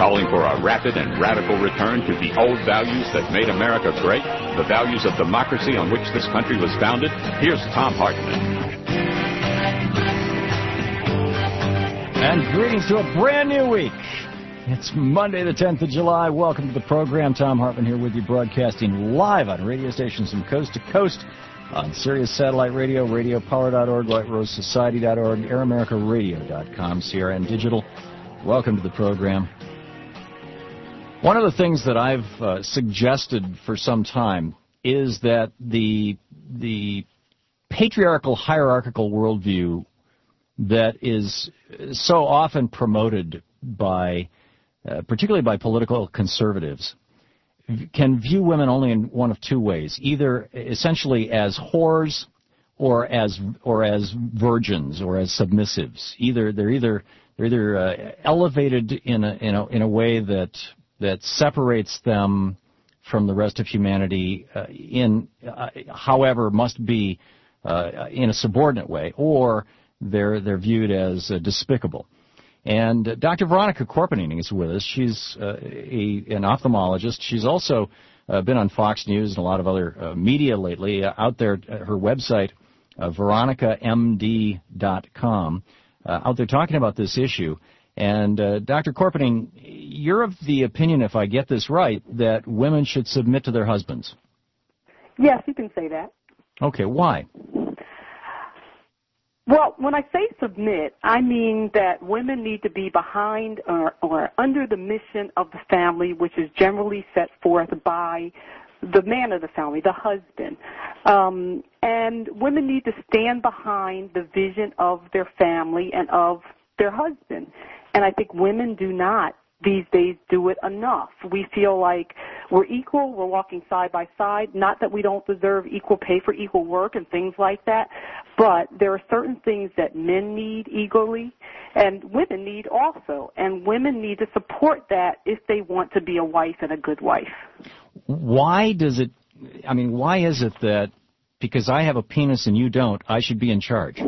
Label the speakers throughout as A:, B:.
A: calling for a rapid and radical return to the old values that made America great, the values of democracy on which this country was founded. Here's Thom Hartmann.
B: And greetings to a brand new week. It's Monday, the 10th of July. Welcome to the program. Thom Hartmann here with you, broadcasting live on radio stations from coast to coast on Sirius Satellite Radio, radiopower.org, whiterosesociety.org, airamerica.radio.com, CRN Digital. Welcome to the program. One of the things that I've suggested for some time is that the patriarchal, hierarchical worldview that is so often promoted by, particularly by political conservatives, can view women only in one of two ways: either essentially as whores, or as virgins, or as submissives. They're either elevated in a way that separates them from the rest of humanity, however must be in a subordinate way, or they're viewed as despicable. And Dr. Veronica Korpening is with us. She's an ophthalmologist. She's also been on Fox News and a lot of other media lately. Out there, her website, veronicamd.com, out there talking about this issue. And Dr. Korpening, you're of the opinion, if I get this right, that women should submit to their husbands.
C: Yes, you can say that.
B: Okay, why?
C: Well, when I say submit, I mean that women need to be behind or under the mission of the family, which is generally set forth by the man of the family, the husband. And women need to stand behind the vision of their family and of their husband. And I think women do not these days do it enough. We feel like we're equal, we're walking side by side, not that we don't deserve equal pay for equal work and things like that, but there are certain things that men need equally and women need also, and women need to support that if they want to be a wife and a good wife. Why
B: is it that because I have a penis and you don't, I should be in charge?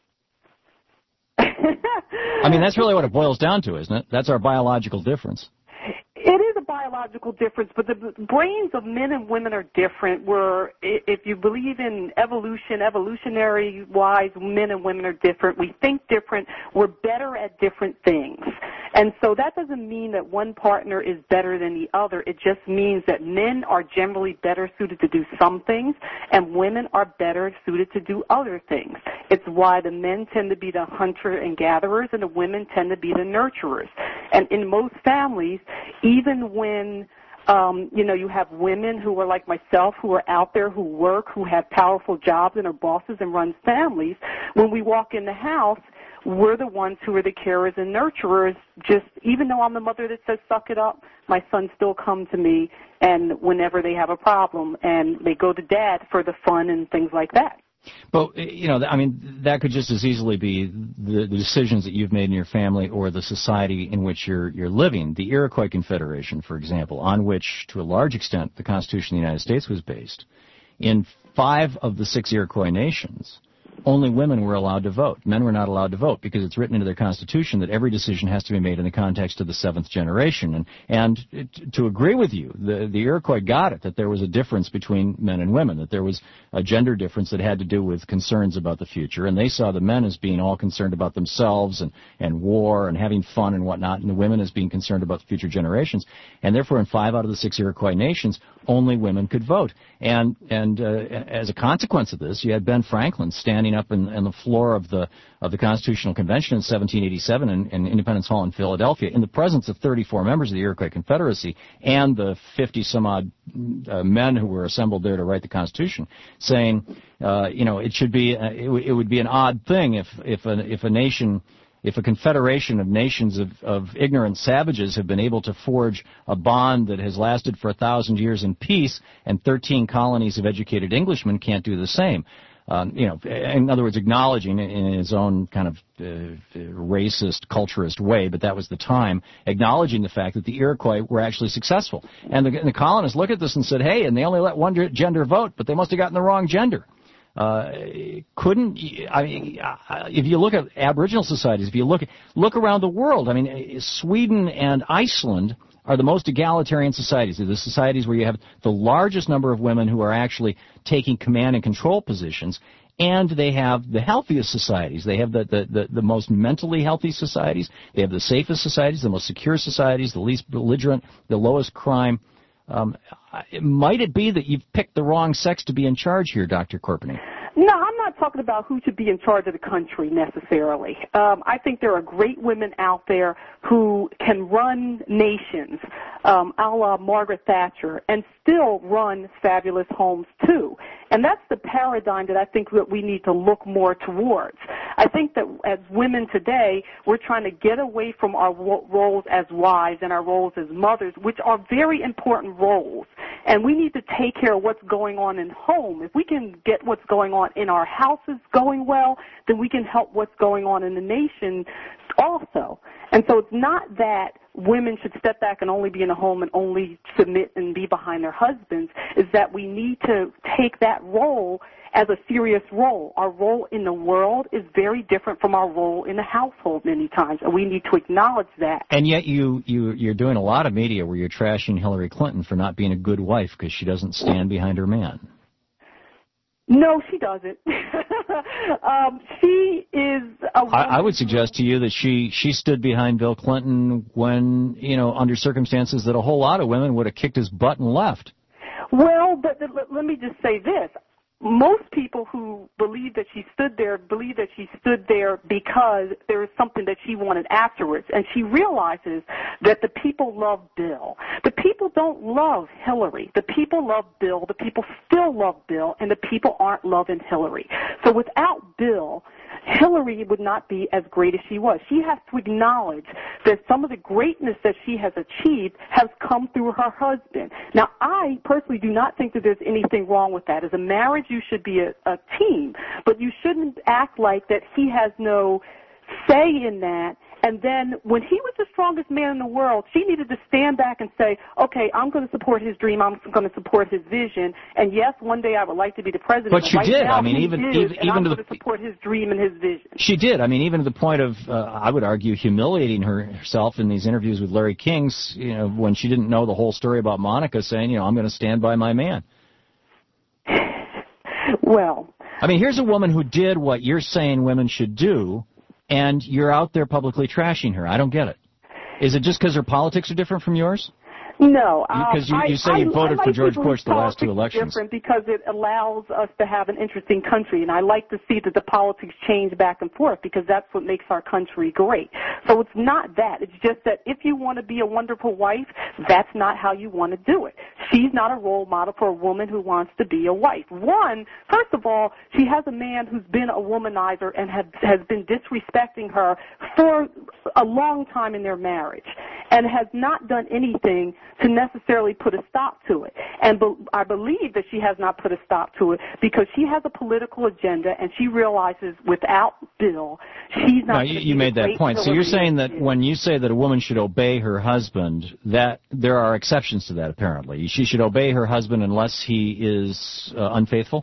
B: I mean, that's really what it boils down to, isn't it? That's our biological difference.
C: It is a biological difference, but the brains of men and women are different. If you believe in evolution, evolutionary-wise, men and women are different. We think different. We're better at different things. And so that doesn't mean that one partner is better than the other. It just means that men are generally better suited to do some things, and women are better suited to do other things. It's why the men tend to be the hunter and gatherers, and the women tend to be the nurturers. And in most families, even when you have women who are like myself, who are out there, who work, who have powerful jobs and are bosses and run families, when we walk in the house, we're the ones who are the carers and nurturers. Just even though I'm the mother that says suck it up, my sons still come to me, and whenever they have a problem, and they go to dad for the fun and things like that.
B: But, that could just as easily be the decisions that you've made in your family or the society in which you're living. The Iroquois Confederation, for example, on which, to a large extent, the Constitution of the United States was based. In 5 of the 6 Iroquois nations, only women were allowed to vote. Men were not allowed to vote because it's written into their constitution that every decision has to be made in the context of the 7th generation. And to agree with you, the Iroquois got it, that there was a difference between men and women, that there was a gender difference that had to do with concerns about the future. And they saw the men as being all concerned about themselves and war and having fun and whatnot, and the women as being concerned about the future generations. And therefore, in 5 out of the 6 Iroquois nations, only women could vote. And as a consequence of this, you had Ben Franklin standing up in the floor of the Constitutional Convention in 1787 in Independence Hall in Philadelphia, in the presence of 34 members of the Iroquois Confederacy and the 50-some-odd men who were assembled there to write the Constitution, saying, it would be an odd thing if a confederation of nations of ignorant savages have been able to forge a bond that has lasted for 1,000 years in peace, and 13 colonies of educated Englishmen can't do the same. In other words, acknowledging in his own kind of racist, culturist way, but that was the time, acknowledging the fact that the Iroquois were actually successful. And the colonists look at this and said, hey, and they only let one gender vote, but they must have gotten the wrong gender. if you look at Aboriginal societies, if you look around the world, I mean, Sweden and Iceland are the most egalitarian societies. They're the societies where you have the largest number of women who are actually taking command and control positions, and they have the healthiest societies. They have the most mentally healthy societies. They have the safest societies, the most secure societies, the least belligerent, the lowest crime. Might it be that you've picked the wrong sex to be in charge here, Dr. Corpening?
C: No, I'm not talking about who should be in charge of the country necessarily. I think there are great women out there who can run nations, a la Margaret Thatcher, and still run fabulous homes too. And that's the paradigm that I think that we need to look more towards. I think that as women today, we're trying to get away from our roles as wives and our roles as mothers, which are very important roles. And we need to take care of what's going on in home. If we can get what's going on in our houses going well, then we can help what's going on in the nation also. And so it's not that women should step back and only be in a home and only submit and be behind their husbands. Is that we need to take that role as a serious role. Our role in the world is very different from our role in the household many times, and we need to acknowledge that.
B: And yet you're doing a lot of media where you're trashing Hillary Clinton for not being a good wife because she doesn't stand behind her man.
C: No, she doesn't. She is a woman.
B: I would suggest to you that she stood behind Bill Clinton when, under circumstances that a whole lot of women would have kicked his butt and left.
C: Well, but let me just say this. Most people who believe that she stood there because there is something that she wanted afterwards, and she realizes that the people love Bill. The people don't love Hillary. The people love Bill. The people still love Bill, and the people aren't loving Hillary. So without Bill, Hillary would not be as great as she was. She has to acknowledge that some of the greatness that she has achieved has come through her husband. Now, I personally do not think that there's anything wrong with that. As a marriage, you should be a team, but you shouldn't act like that he has no say in that. And then when he was the strongest man in the world, she needed to stand back and say, okay, I'm going to support his dream. I'm going to support his vision. And yes, one day I would like to be the president.
B: But she
C: right
B: did.
C: Now,
B: I mean, even
C: I'm
B: to
C: going to support his dream and his vision.
B: She did. I mean, even to the point of, I would argue, humiliating herself in these interviews with Larry King's, when she didn't know the whole story about Monica saying, I'm going to stand by my man.
C: Well,
B: I mean, here's a woman who did what you're saying women should do, and you're out there publicly trashing her. I don't get it. Is it just because her politics are different from yours?
C: No.
B: Because you say you voted for George Bush the last two elections.
C: Different because it allows us to have an interesting country, and I like to see that the politics change back and forth because that's what makes our country great. So it's not that. It's just that if you want to be a wonderful wife, that's not how you want to do it. She's not a role model for a woman who wants to be a wife. First of all, she has a man who's been a womanizer and has been disrespecting her for a long time in their marriage and has not done anything to necessarily put a stop to it. And I believe that she has not put a stop to it because she has a political agenda and she realizes without Bill, she's not.
B: No, you made that point. So you're saying that when you say that a woman should obey her husband, that there are exceptions to that apparently. She should obey her husband unless he is unfaithful?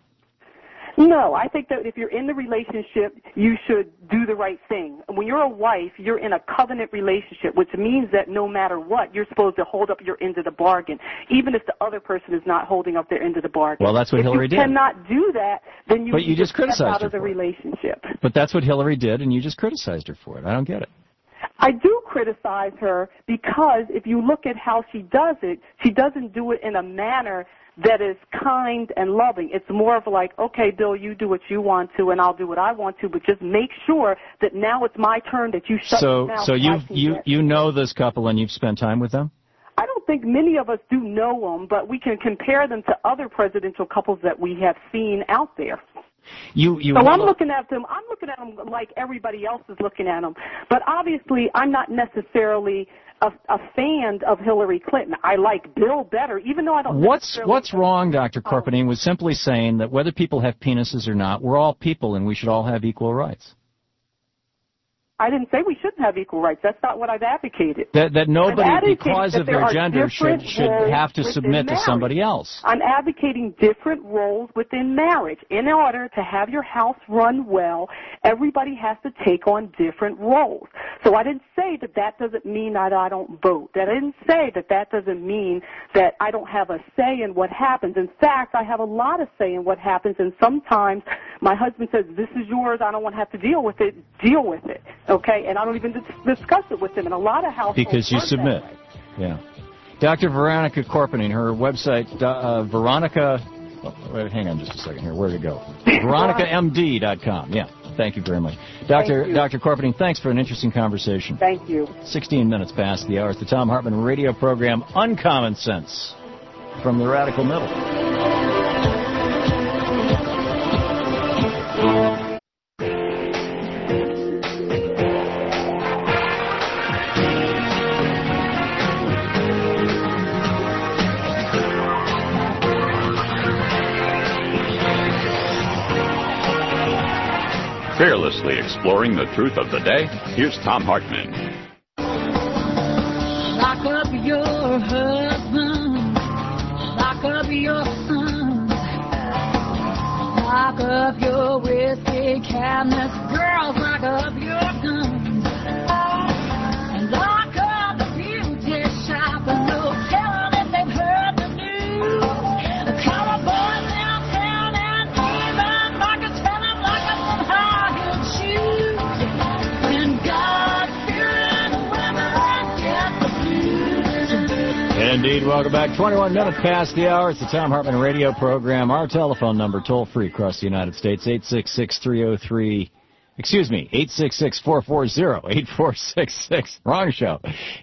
C: No, I think that if you're in the relationship, you should do the right thing. When you're a wife, you're in a covenant relationship, which means that no matter what, you're supposed to hold up your end of the bargain, even if the other person is not holding up their end of the bargain.
B: Well, that's what Hillary did.
C: If you cannot do that, then you
B: just criticized
C: step out
B: her
C: of the relationship.
B: But that's what Hillary did, and you just criticized her for it. I don't get it.
C: I do criticize her because if you look at how she does it, she doesn't do it in a manner that is kind and loving. It's more of like, okay, Bill, you do what you want to, and I'll do what I want to, but just make sure that now it's my turn, that you shut me down.
B: So you know this couple and you've spent time with them?
C: I don't think many of us do know them, but we can compare them to other presidential couples that we have seen out there. I'm looking at them like everybody else is looking at them. But obviously, I'm not necessarily a fan of Hillary Clinton. I like Bill better, even though I don't.
B: What's wrong, Dr. Corpening, with simply saying that whether people have penises or not, we're all people and we should all have equal rights?
C: I didn't say we shouldn't have equal rights. That's not what I've advocated.
B: That nobody, because of their gender, should have to submit to somebody else.
C: I'm advocating different roles within marriage. In order to have your house run well, everybody has to take on different roles. So I didn't say that that doesn't mean that I don't vote. That I didn't say that that doesn't mean that I don't have a say in what happens. In fact, I have a lot of say in what happens, and sometimes my husband says, this is yours, I don't want to have to deal with it. Deal with it. Okay, and I don't even discuss it with them. And a lot of households
B: because you submit. Yeah. Dr. Veronica Corpening, her website, Veronica. Oh, hang on just a second here. Where'd it go? VeronicaMD.com. Yeah. Thank you very much, Dr. Corpening. Thanks for an interesting conversation.
C: Thank you.
B: 16 minutes past the hour. It's the Thom Hartmann radio program, Uncommon Sense, from the Radical Middle.
A: Fearlessly exploring the truth of the day, here's Thom Hartmann.
D: Lock up your husband, lock up your son, lock up your whiskey cabinets, girls, lock up your guns, and lock up the beauty shop and no telling if they've heard the news. The color boys downtown and even markets tell them lock up some high-heel shoes. And God-fearing women get the blues.
B: Indeed, welcome back. 21 minutes past the hour. It's the Thom Hartmann radio program. Our telephone number, toll-free across the United States, 866-303... Excuse me, 866-440-8466. Wrong show.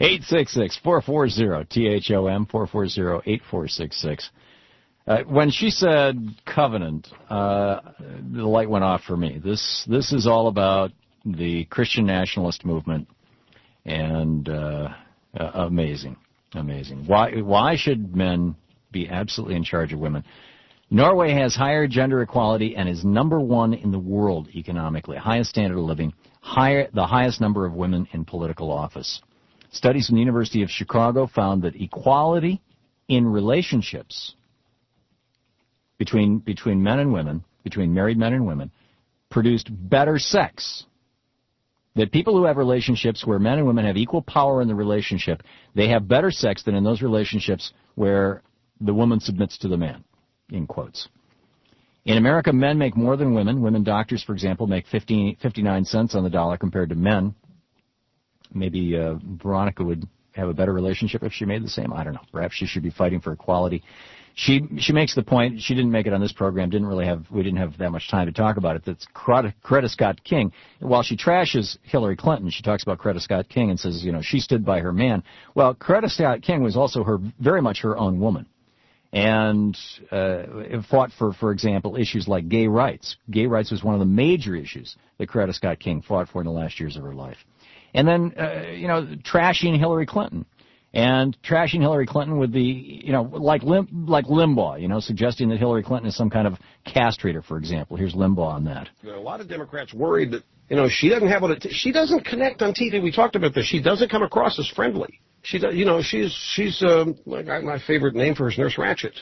B: 866-440-THOM, 440-8466. When she said covenant, the light went off for me. This is all about the Christian nationalist movement, and amazing. Why should men be absolutely in charge of women? Norway has higher gender equality and is number one in the world economically, highest standard of living, the highest number of women in political office. Studies from the University of Chicago found that equality in relationships between men and women, between married men and women, produced better sex. That people who have relationships where men and women have equal power in the relationship, they have better sex than in those relationships where the woman submits to the man. In quotes. In America, men make more than women. Women doctors, for example, make 59 cents on the dollar compared to men. Maybe Veronica would have a better relationship if she made the same. I don't know. Perhaps she should be fighting for equality. She makes the point. She didn't make it on this program. We didn't have that much time to talk about it. That's Coretta Scott King. While she trashes Hillary Clinton, she talks about Coretta Scott King and says, she stood by her man. Well, Coretta Scott King was also very much her own woman. And fought for example, issues like gay rights. Gay rights was one of the major issues that Coretta Scott King fought for in the last years of her life. And then, trashing Hillary Clinton. And trashing Hillary Clinton with the, like Limbaugh, suggesting that Hillary Clinton is some kind of castrator, for example. Here's Limbaugh on that.
E: A lot of Democrats worried that, she doesn't have she doesn't connect on TV. We talked about this. She doesn't come across as friendly. She's like my favorite name for her is Nurse Ratched.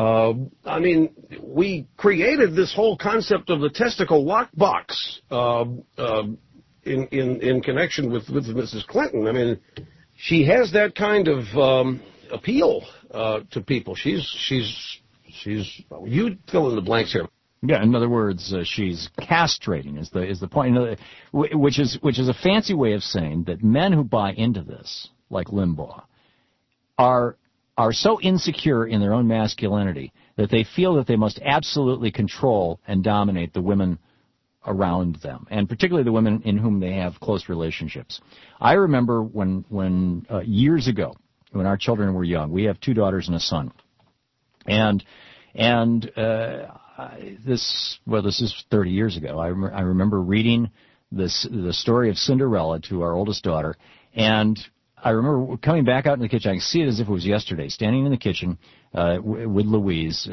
E: We created this whole concept of the testicle lockbox in connection with Mrs. Clinton. She has that kind of appeal to people. She's you fill in the blanks here.
B: Yeah, in other words, she's castrating is the point, which is a fancy way of saying that men who buy into this, like Limbaugh, are so insecure in their own masculinity that they feel that they must absolutely control and dominate the women around them, and particularly the women in whom they have close relationships. I remember when years ago, when our children were young, we have 2 daughters and a son, and this is 30 years ago. I remember reading the story of Cinderella to our oldest daughter, and I remember coming back out in the kitchen. I can see it as if it was yesterday, standing in the kitchen with Louise,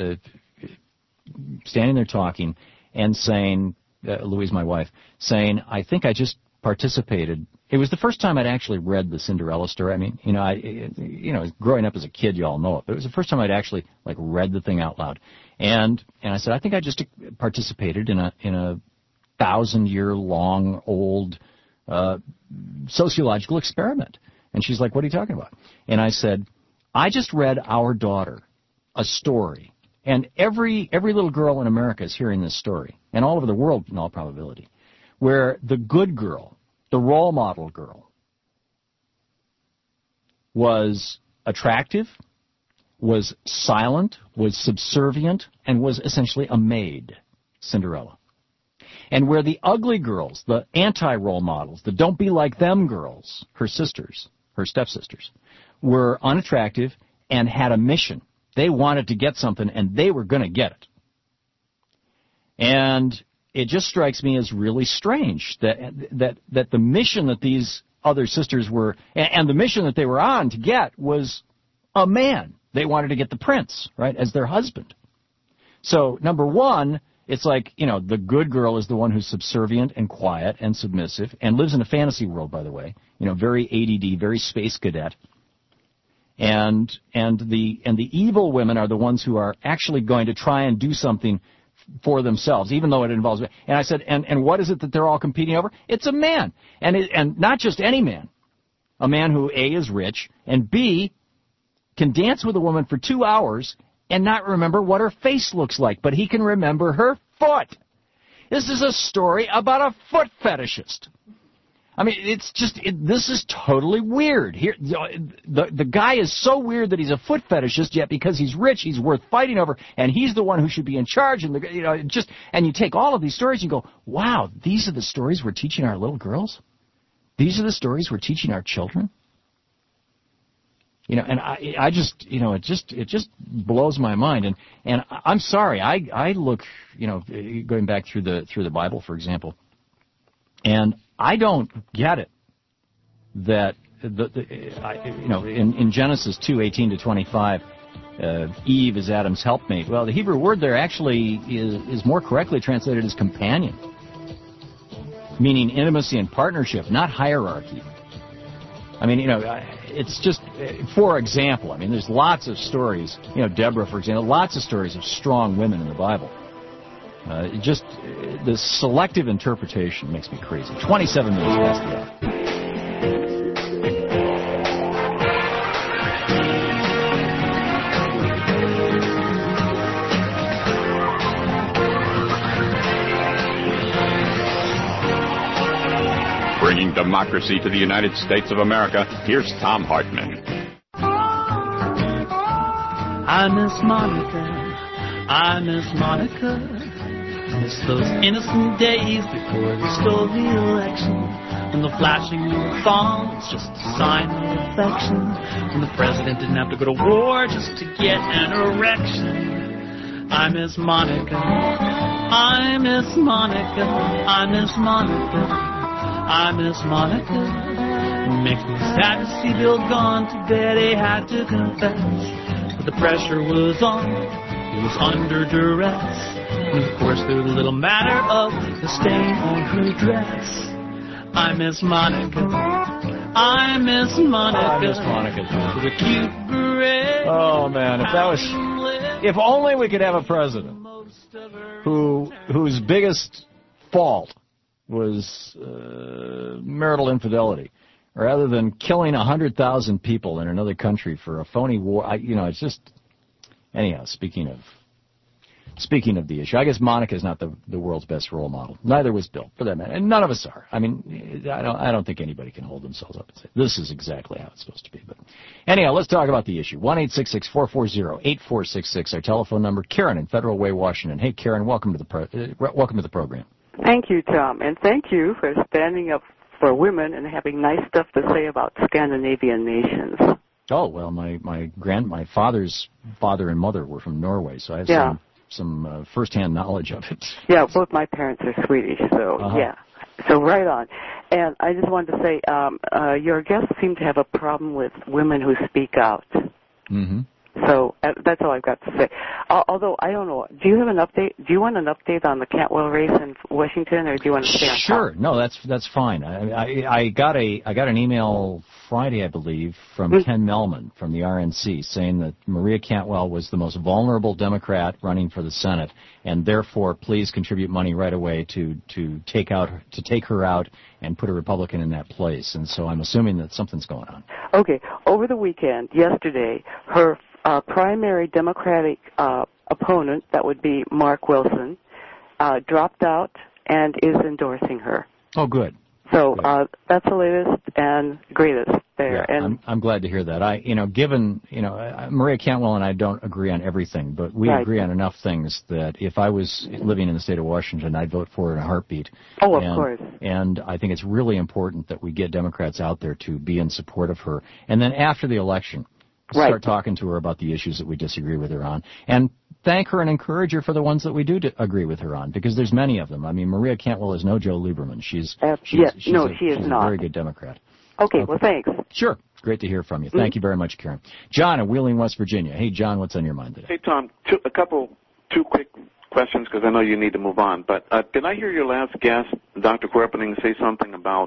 B: standing there talking and saying, Louise, my wife, saying, I think I just participated. It was the first time I'd actually read the Cinderella story. I mean, growing up as a kid, you all know it, but it was the first time I'd actually read the thing out loud. And I said, I think I just participated in a 1,000-year-long old sociological experiment. And she's like, what are you talking about? And I said, I just read our daughter a story. And every little girl in America is hearing this story, and all over the world in all probability, where the good girl, the role model girl, was attractive, was silent, was subservient, and was essentially a maid, Cinderella. And where the ugly girls, the anti-role models, the don't-be-like-them girls, her sisters, her stepsisters, were unattractive and had a mission. They wanted to get something, and they were going to get it. And it just strikes me as really strange that the mission that these other sisters were, and the mission that they were on to get, was a man. They wanted to get the prince, right, as their husband. So, number one, it's like, the good girl is the one who's subservient and quiet and submissive and lives in a fantasy world, by the way, very ADD, very space cadet. And the evil women are the ones who are actually going to try and do something for themselves, even though it involves. And I said, and what is it that they're all competing over? It's a man, and not just any man, a man who A, is rich, and B, can dance with a woman for 2 hours and not remember what her face looks like, but he can remember her foot. This is a story about a foot fetishist. I mean, this is totally weird. Here, the guy is so weird that he's a foot fetishist, yet because he's rich, he's worth fighting over, and he's the one who should be in charge. And and you take all of these stories and you go, wow, these are the stories we're teaching our little girls. These are the stories we're teaching our children. And I just, it just blows my mind. And I'm sorry, I look, going back through the Bible, for example, and I don't get it that in Genesis 2:18-25, Eve is Adam's helpmate. Well, the Hebrew word there actually is more correctly translated as companion, meaning intimacy and partnership, not hierarchy. I mean, it's just, for example, there's lots of stories, Deborah, for example, lots of stories of strong women in the Bible. The selective interpretation makes me crazy. 27 minutes past the hour.
A: Bringing democracy to the United States of America, here's Thom Hartmann.
F: I miss Monica. Miss those innocent days before they stole the election, when the flashing of the thumb was just a sign of affection, when the president didn't have to go to war just to get an erection. I miss Monica. I miss Monica. I miss Monica. I miss Monica. It makes me sad to see Bill gone to bed. He had to confess, but the pressure was on. He was under duress. And of course, there was a little matter of the stain on her dress. I miss Monica. I miss Monica.
B: I miss Monica.
F: With a cute beret.
B: Oh man, if only we could have a president whose biggest fault was marital infidelity, rather than killing 100,000 people in another country for a phony war. It's just. Anyhow, speaking of the issue, I guess Monica is not the world's best role model. Neither was Bill, for that matter, and none of us are. I don't think anybody can hold themselves up and say this is exactly how it's supposed to be. But anyhow, let's talk about the issue. 1-866-440-8466, our telephone number. Karen in Federal Way, Washington. Hey, Karen, welcome to the program.
G: Thank you, Tom, and thank you for standing up for women and having nice stuff to say about Scandinavian nations.
B: Oh well, my father's father and mother were from Norway, so I have some first-hand knowledge of it.
G: Yeah, both my parents are Swedish, so yeah. So right on. And I just wanted to say, your guests seem to have a problem with women who speak out.
B: Mm-hmm.
G: So that's all I've got to say. Although I don't know, do you have an update? Do you want an update on the Cantwell race in Washington, or do you want to stay on top?
B: Sure. No, that's fine. I got an email Friday, I believe, from Ken Mehlman from the RNC saying that Maria Cantwell was the most vulnerable Democrat running for the Senate, and therefore please contribute money right away to take her out and put a Republican in that place. And so I'm assuming that something's going on.
G: Okay. Over the weekend, yesterday, her primary Democratic opponent, that would be Mark Wilson, dropped out and is endorsing her.
B: Oh, good.
G: So that's the latest and greatest there.
B: Yeah,
G: and
B: I'm glad to hear that. Maria Cantwell and I don't agree on everything, but we agree on enough things that if I was living in the state of Washington, I'd vote for her in a heartbeat.
G: Oh, of course.
B: And I think it's really important that we get Democrats out there to be in support of her. And then after the election, start talking to her about the issues that we disagree with her on, and thank her and encourage her for the ones that we do agree with her on, because there's many of them. I mean, Maria Cantwell is no Joe Lieberman. She's a very good Democrat.
G: Okay, well, thanks.
B: Sure. Great to hear from you. Thank you very much, Karen. John in Wheeling, West Virginia. Hey, John, what's on your mind today?
H: Hey, Tom, two quick questions, because I know you need to move on. But did I hear your last guest, Dr. Corpening, say something about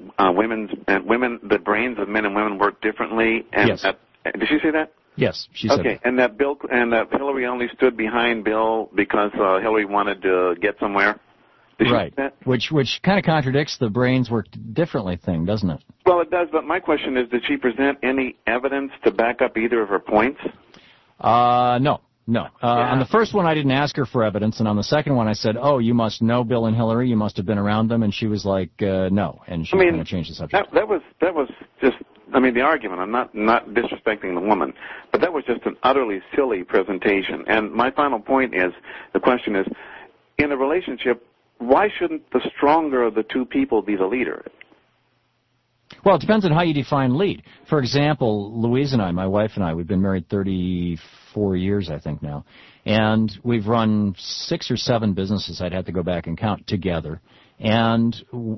H: the brains of men and women work differently? And
B: yes.
H: Did she say that?
B: Yes, she said that.
H: Okay, and that Hillary only stood behind Bill because Hillary wanted to get somewhere? Did she say that? Which
B: kind of contradicts the brains work differently thing, doesn't it?
H: Well, it does, but my question is, did she present any evidence to back up either of her points?
B: No. On the first one, I didn't ask her for evidence, and on the second one, I said, "Oh, you must know Bill and Hillary. You must have been around them," and she was like, "No," and she kind of changed the subject.
H: That was just, the argument. I'm not disrespecting the woman, but that was just an utterly silly presentation. And my final point is, the question is, in a relationship, why shouldn't the stronger of the two people be the leader?
B: Well, it depends on how you define lead. For example, Louise and I, my wife and I, we've been married 34 years, I think now, and we've run 6 or 7 businesses, I'd have to go back and count, together. And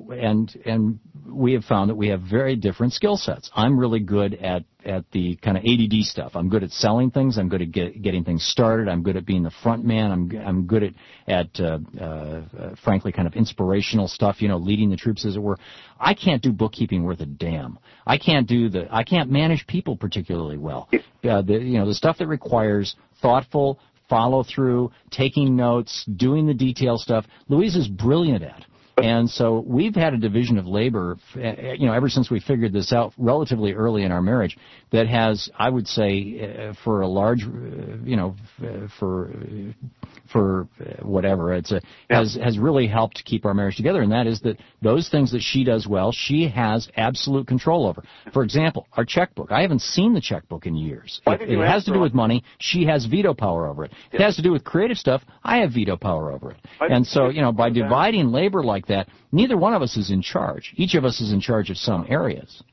B: we have found that we have very different skill sets. I'm really good at the kind of ADD stuff. I'm good at selling things. I'm good at getting things started. I'm good at being the front man. I'm good at frankly, kind of inspirational stuff, leading the troops, as it were. I can't do bookkeeping worth a damn. I can't manage people particularly well. The stuff that requires thoughtful follow through, taking notes, doing the detail stuff, Louise is brilliant at. And so we've had a division of labor, ever since we figured this out relatively early in our marriage, that has, I would say, for a large, for whatever, has really helped keep our marriage together. And that is that those things that she does well, she has absolute control over. For example, our checkbook. I haven't seen the checkbook in years. If it has to do with money, she has veto power over it. If it has to do with creative stuff, I have veto power over it. And so, by dividing labor like that, neither one of us is in charge. Each of us is in charge of some areas.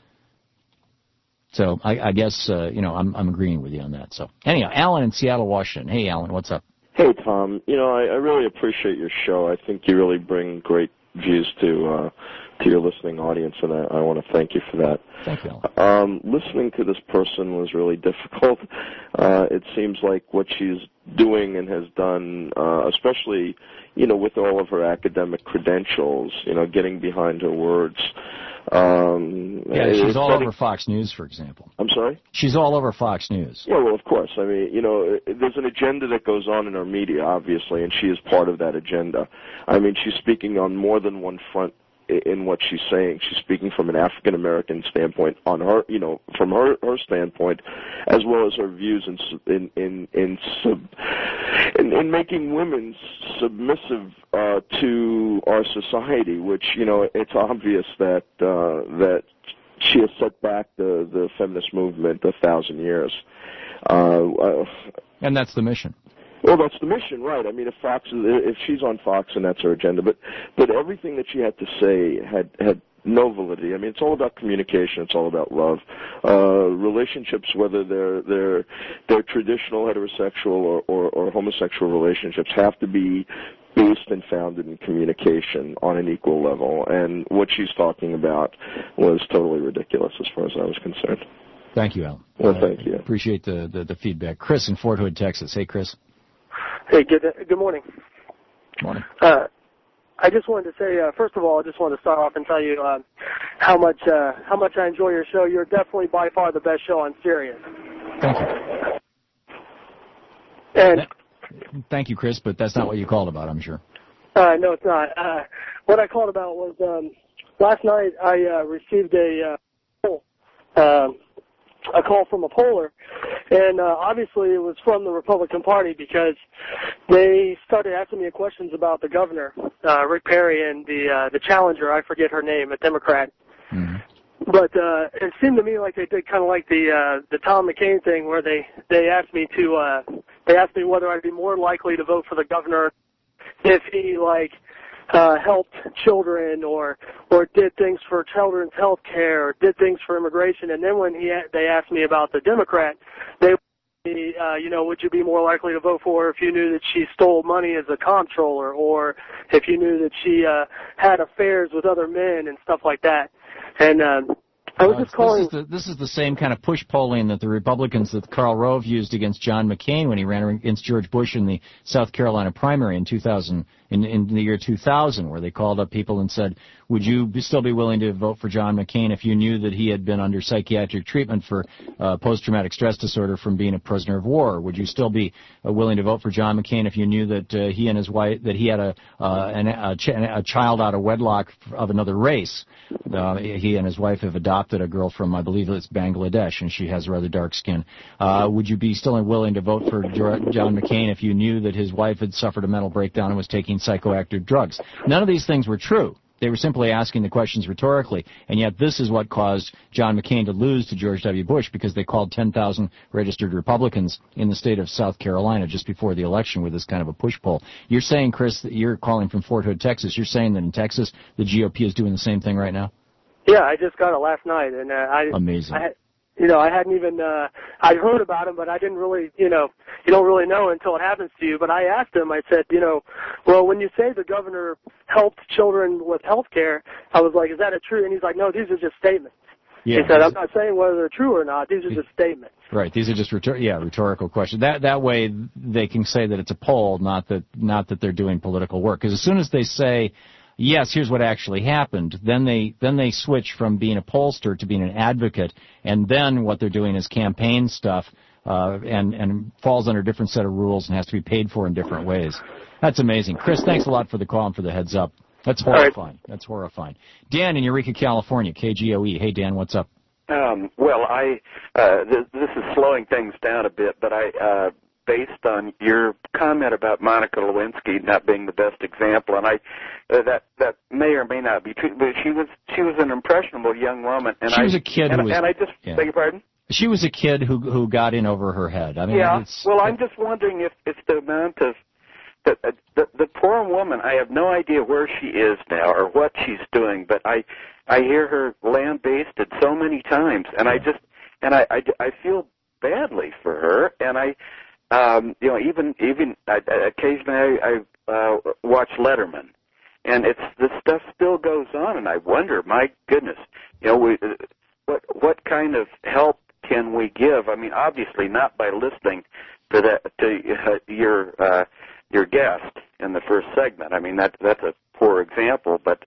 B: So I guess, I'm agreeing with you on that. So anyhow, Alan in Seattle, Washington. Hey, Alan, what's up?
I: Hey, Tom. I really appreciate your show. I think you really bring great views to your listening audience, and I want to thank you for that.
B: Thank you, Alan.
I: Listening to this person was really difficult. It seems like what she's doing and has done, especially, with all of her academic credentials, getting behind her words.
B: She's all over Fox News, for example.
I: I'm sorry?
B: She's all over Fox News.
I: Yeah, well, of course. I mean, there's an agenda that goes on in our media, obviously, and she is part of that agenda. I mean, she's speaking on more than one front in what she's saying. She's speaking from an African-American standpoint on her, from her standpoint, as well as her views in making women submissive to our society, which, it's obvious that she has set back the feminist movement 1,000 years.
B: And that's the mission.
I: Well, that's the mission, right? I mean, if she's on Fox and that's her agenda, but everything that she had to say had no validity. I mean, it's all about communication. It's all about love. Relationships, whether they're traditional heterosexual or homosexual relationships, have to be based and founded in communication on an equal level. And what she's talking about was totally ridiculous as far as I was concerned.
B: Thank you, Alan.
I: Well, thank you.
B: Appreciate the feedback. Chris in Fort Hood, Texas. Hey, Chris.
J: Hey, good morning.
B: Morning.
J: I just wanted to say, first of all, I just wanted to start off and tell you how much I enjoy your show. You're definitely by far the best show on Sirius.
B: Thank you.
J: And
B: thank you, Chris, but that's not what you called about, I'm sure.
J: No, it's not. What I called about was last night I received a call from a poller, and obviously it was from the Republican Party because they started asking me questions about the governor, Rick Perry, and the challenger, I forget her name, a Democrat.
B: Mm-hmm.
J: But it seemed to me like they did kind of like the Tom McCain thing, where they asked me whether I'd be more likely to vote for the governor if he helped children or did things for children's health care or did things for immigration. And then when they asked me about the Democrat, they would you be more likely to vote for her if you knew that she stole money as a comptroller, or if you knew that she had affairs with other men and stuff like that. And I was just calling.
B: This is the same kind of push polling that the Republicans, that Karl Rove used against John McCain when he ran against George Bush in the South Carolina primary in the year 2000, where they called up people and said, would you still be willing to vote for John McCain if you knew that he had been under psychiatric treatment for post-traumatic stress disorder from being a prisoner of war? Would you still be willing to vote for John McCain if you knew that he and his wife, that he had a child out of wedlock of another race? He and his wife have adopted a girl from, I believe it's Bangladesh, and she has rather dark skin. Would you be still willing to vote for John McCain if you knew that his wife had suffered a mental breakdown and was taking psychoactive drugs? None of these things were true. They were simply asking the questions rhetorically, and yet this is what caused John McCain to lose to George W. Bush, because they called 10,000 registered Republicans in the state of South Carolina just before the election with this kind of a push poll. You're saying, Chris, that you're calling from Fort Hood, Texas. You're saying that in Texas the GOP is doing the same thing right now?
J: Yeah, I just got it last night, and
B: Amazing.
J: I hadn't even, I'd heard about him, but I didn't really, you don't really know until it happens to you. But I asked him, I said, well, when you say the governor helped children with health care, I was like, is that a true? And he's like, no, these are just statements. Yeah, he said, I'm not saying whether they're true or not. These are just statements.
B: Right. These are just rhetorical questions. That way they can say that it's a poll, not that they're doing political work. Because as soon as they say, yes, here's what actually happened, then they switch from being a pollster to being an advocate, and then what they're doing is campaign stuff, and falls under a different set of rules and has to be paid for in different ways. That's amazing. Chris, thanks a lot for the call and for the heads up. That's horrifying. Right. That's horrifying. Dan in Eureka, California, KGOE. Hey, Dan, what's up?
K: This is slowing things down a bit, but based on your comment about Monica Lewinsky not being the best example, and that may or may not be true, but she was an impressionable young woman, and
B: she was a kid
K: beg your pardon?
B: She was a kid who got in over her head. I mean,
K: yeah. Well, I'm just wondering if the amount of the poor woman, I have no idea where she is now or what she's doing, but I hear her lambasted so many times, and I feel badly for her, and even occasionally I watch Letterman, and this stuff still goes on, and I wonder, my goodness, what kind of help can we give? I mean, obviously not by listening to your guest in the first segment. I mean, that's a poor example, but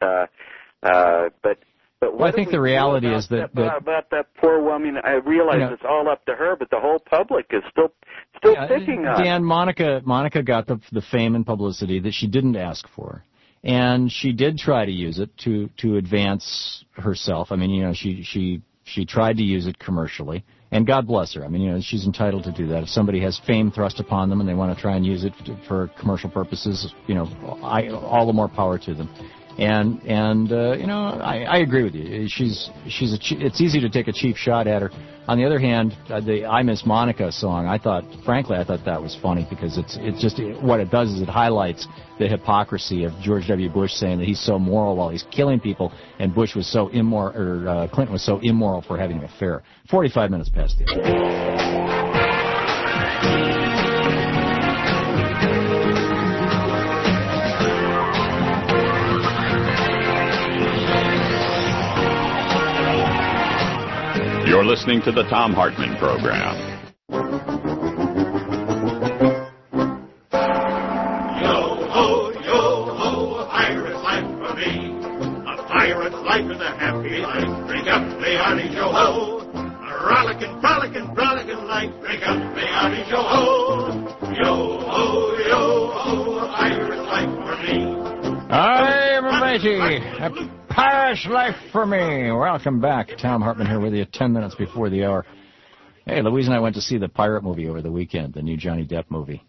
B: well, I think the reality is that
K: about that poor woman. I realize it's all up to her, but the whole public is still picking on.
B: Dan, Monica got the fame and publicity that she didn't ask for, and she did try to use it to advance herself. I mean, she tried to use it commercially, and God bless her. I mean, she's entitled to do that. If somebody has fame thrust upon them and they want to try and use it for commercial purposes, all the more power to them. And I agree with you. It's easy to take a cheap shot at her. On the other hand, the I Miss Monica song, I thought that was funny, because it's just what it does is it highlights the hypocrisy of George W. Bush saying that he's so moral while he's killing people, and Bush was so immoral, or Clinton was so immoral for having an affair. 45 minutes past the hour.
A: You're You're listening to the Thom Hartmann Program.
L: Yo-ho, a pirate's life for me. A pirate's life is a happy life. Drink up the hearty yo-ho. A rollicking, frolicking, frolicking life. Drink up the hearty yo-ho. Yo-ho, a pirate's life for me.
B: I'm a matey. A pirate's life for me. Welcome back. Thom Hartmann here with you 10 minutes before the hour. Hey, Louise and I went to see the pirate movie over the weekend, the new Johnny Depp movie.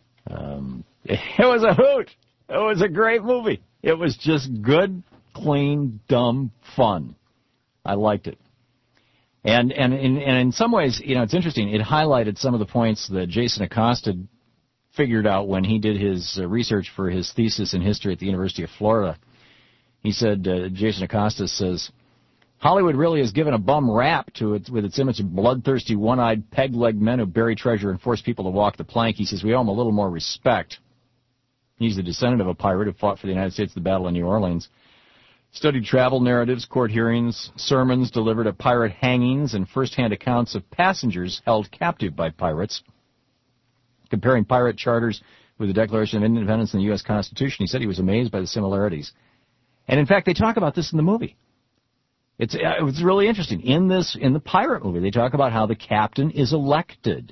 B: It was a hoot. It was a great movie. It was just good, clean, dumb fun. I liked it. And in some ways, you know, it's interesting. It highlighted some of the points that Jason Acosta figured out when he did his research for his thesis in history at the University of Florida. He said, Jason Acosta says, Hollywood really has given a bum rap to it with its image of bloodthirsty, one-eyed, peg-legged men who bury treasure and force people to walk the plank. He says, we owe him a little more respect. He's the descendant of a pirate who fought for the United States at the Battle of New Orleans. Studied travel narratives, court hearings, sermons delivered at pirate hangings, and first-hand accounts of passengers held captive by pirates. Comparing pirate charters with the Declaration of Independence and the U.S. Constitution, he said he was amazed by the similarities. And, in fact, they talk about this in the movie. It's really interesting. In the pirate movie, they talk about how the captain is elected.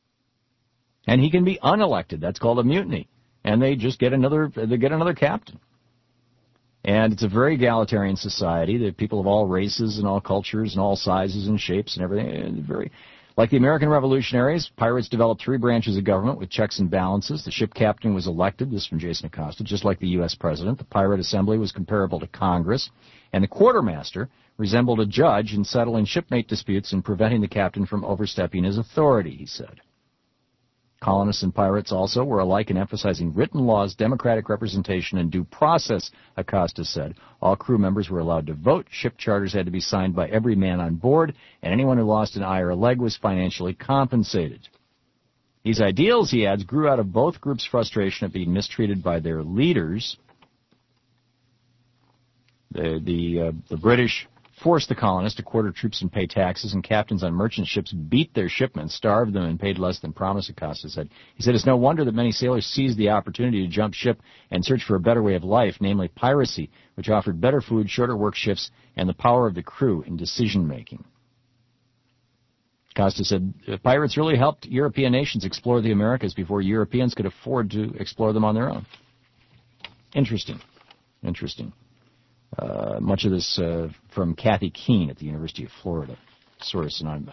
B: And he can be unelected. That's called a mutiny. And they just get another captain. And it's a very egalitarian society. There are people of all races and all cultures and all sizes and shapes and everything. Very, like the American revolutionaries, pirates developed three branches of government with checks and balances. The ship captain was elected, this is from Jason Acosta, just like the U.S. president. The pirate assembly was comparable to Congress. And the quartermaster resembled a judge in settling shipmate disputes and preventing the captain from overstepping his authority, he said. Colonists and pirates also were alike in emphasizing written laws, democratic representation, and due process, Acosta said. All crew members were allowed to vote. Ship charters had to be signed by every man on board, and anyone who lost an eye or a leg was financially compensated. These ideals, he adds, grew out of both groups' frustration at being mistreated by their leaders. The British forced the colonists to quarter troops and pay taxes, and captains on merchant ships beat their shipmen, starved them, and paid less than promised, Acosta said. He said, it's no wonder that many sailors seized the opportunity to jump ship and search for a better way of life, namely piracy, which offered better food, shorter work shifts, and the power of the crew in decision-making. Acosta said, pirates really helped European nations explore the Americas before Europeans could afford to explore them on their own. Interesting. Much of this from Kathy Keene at the University of Florida source, and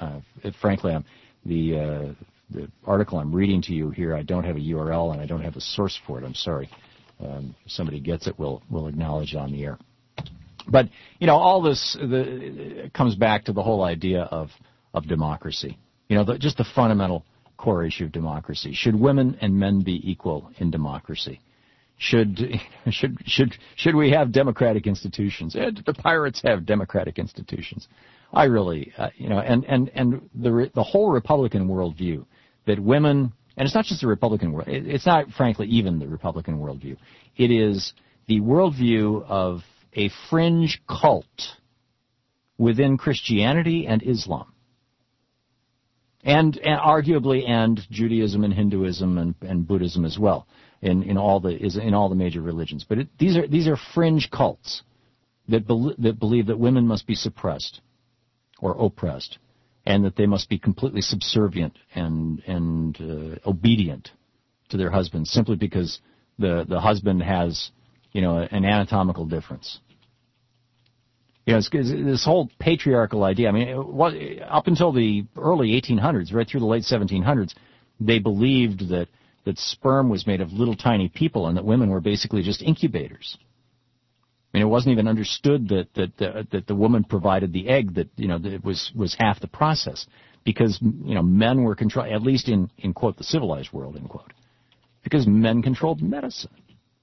B: the article I'm reading to you here, I don't have a URL and I don't have a source for it. I'm sorry. If somebody gets it, we'll acknowledge it on the air. But you know, all this comes back to the whole idea of democracy. You know, just the fundamental core issue of democracy. Should women and men be equal in democracy? Should we have democratic institutions? The pirates have democratic institutions. I really, and the whole Republican worldview that women, and it's not just the Republican world, it's not, frankly, even the Republican worldview. It is the worldview of a fringe cult within Christianity and Islam. And arguably, and Judaism and Hinduism and Buddhism as well. In all the major religions, but these are fringe cults that believe that women must be suppressed or oppressed, and that they must be completely subservient and obedient to their husbands simply because the husband has an anatomical difference. You know, it's this whole patriarchal idea. I mean, up until the early 1800s, right through the late 1700s, they believed that sperm was made of little tiny people and that women were basically just incubators. I mean, it wasn't even understood that the woman provided the egg, that it was half the process, because men were control, at least in quote the civilized world, end quote, because men controlled medicine.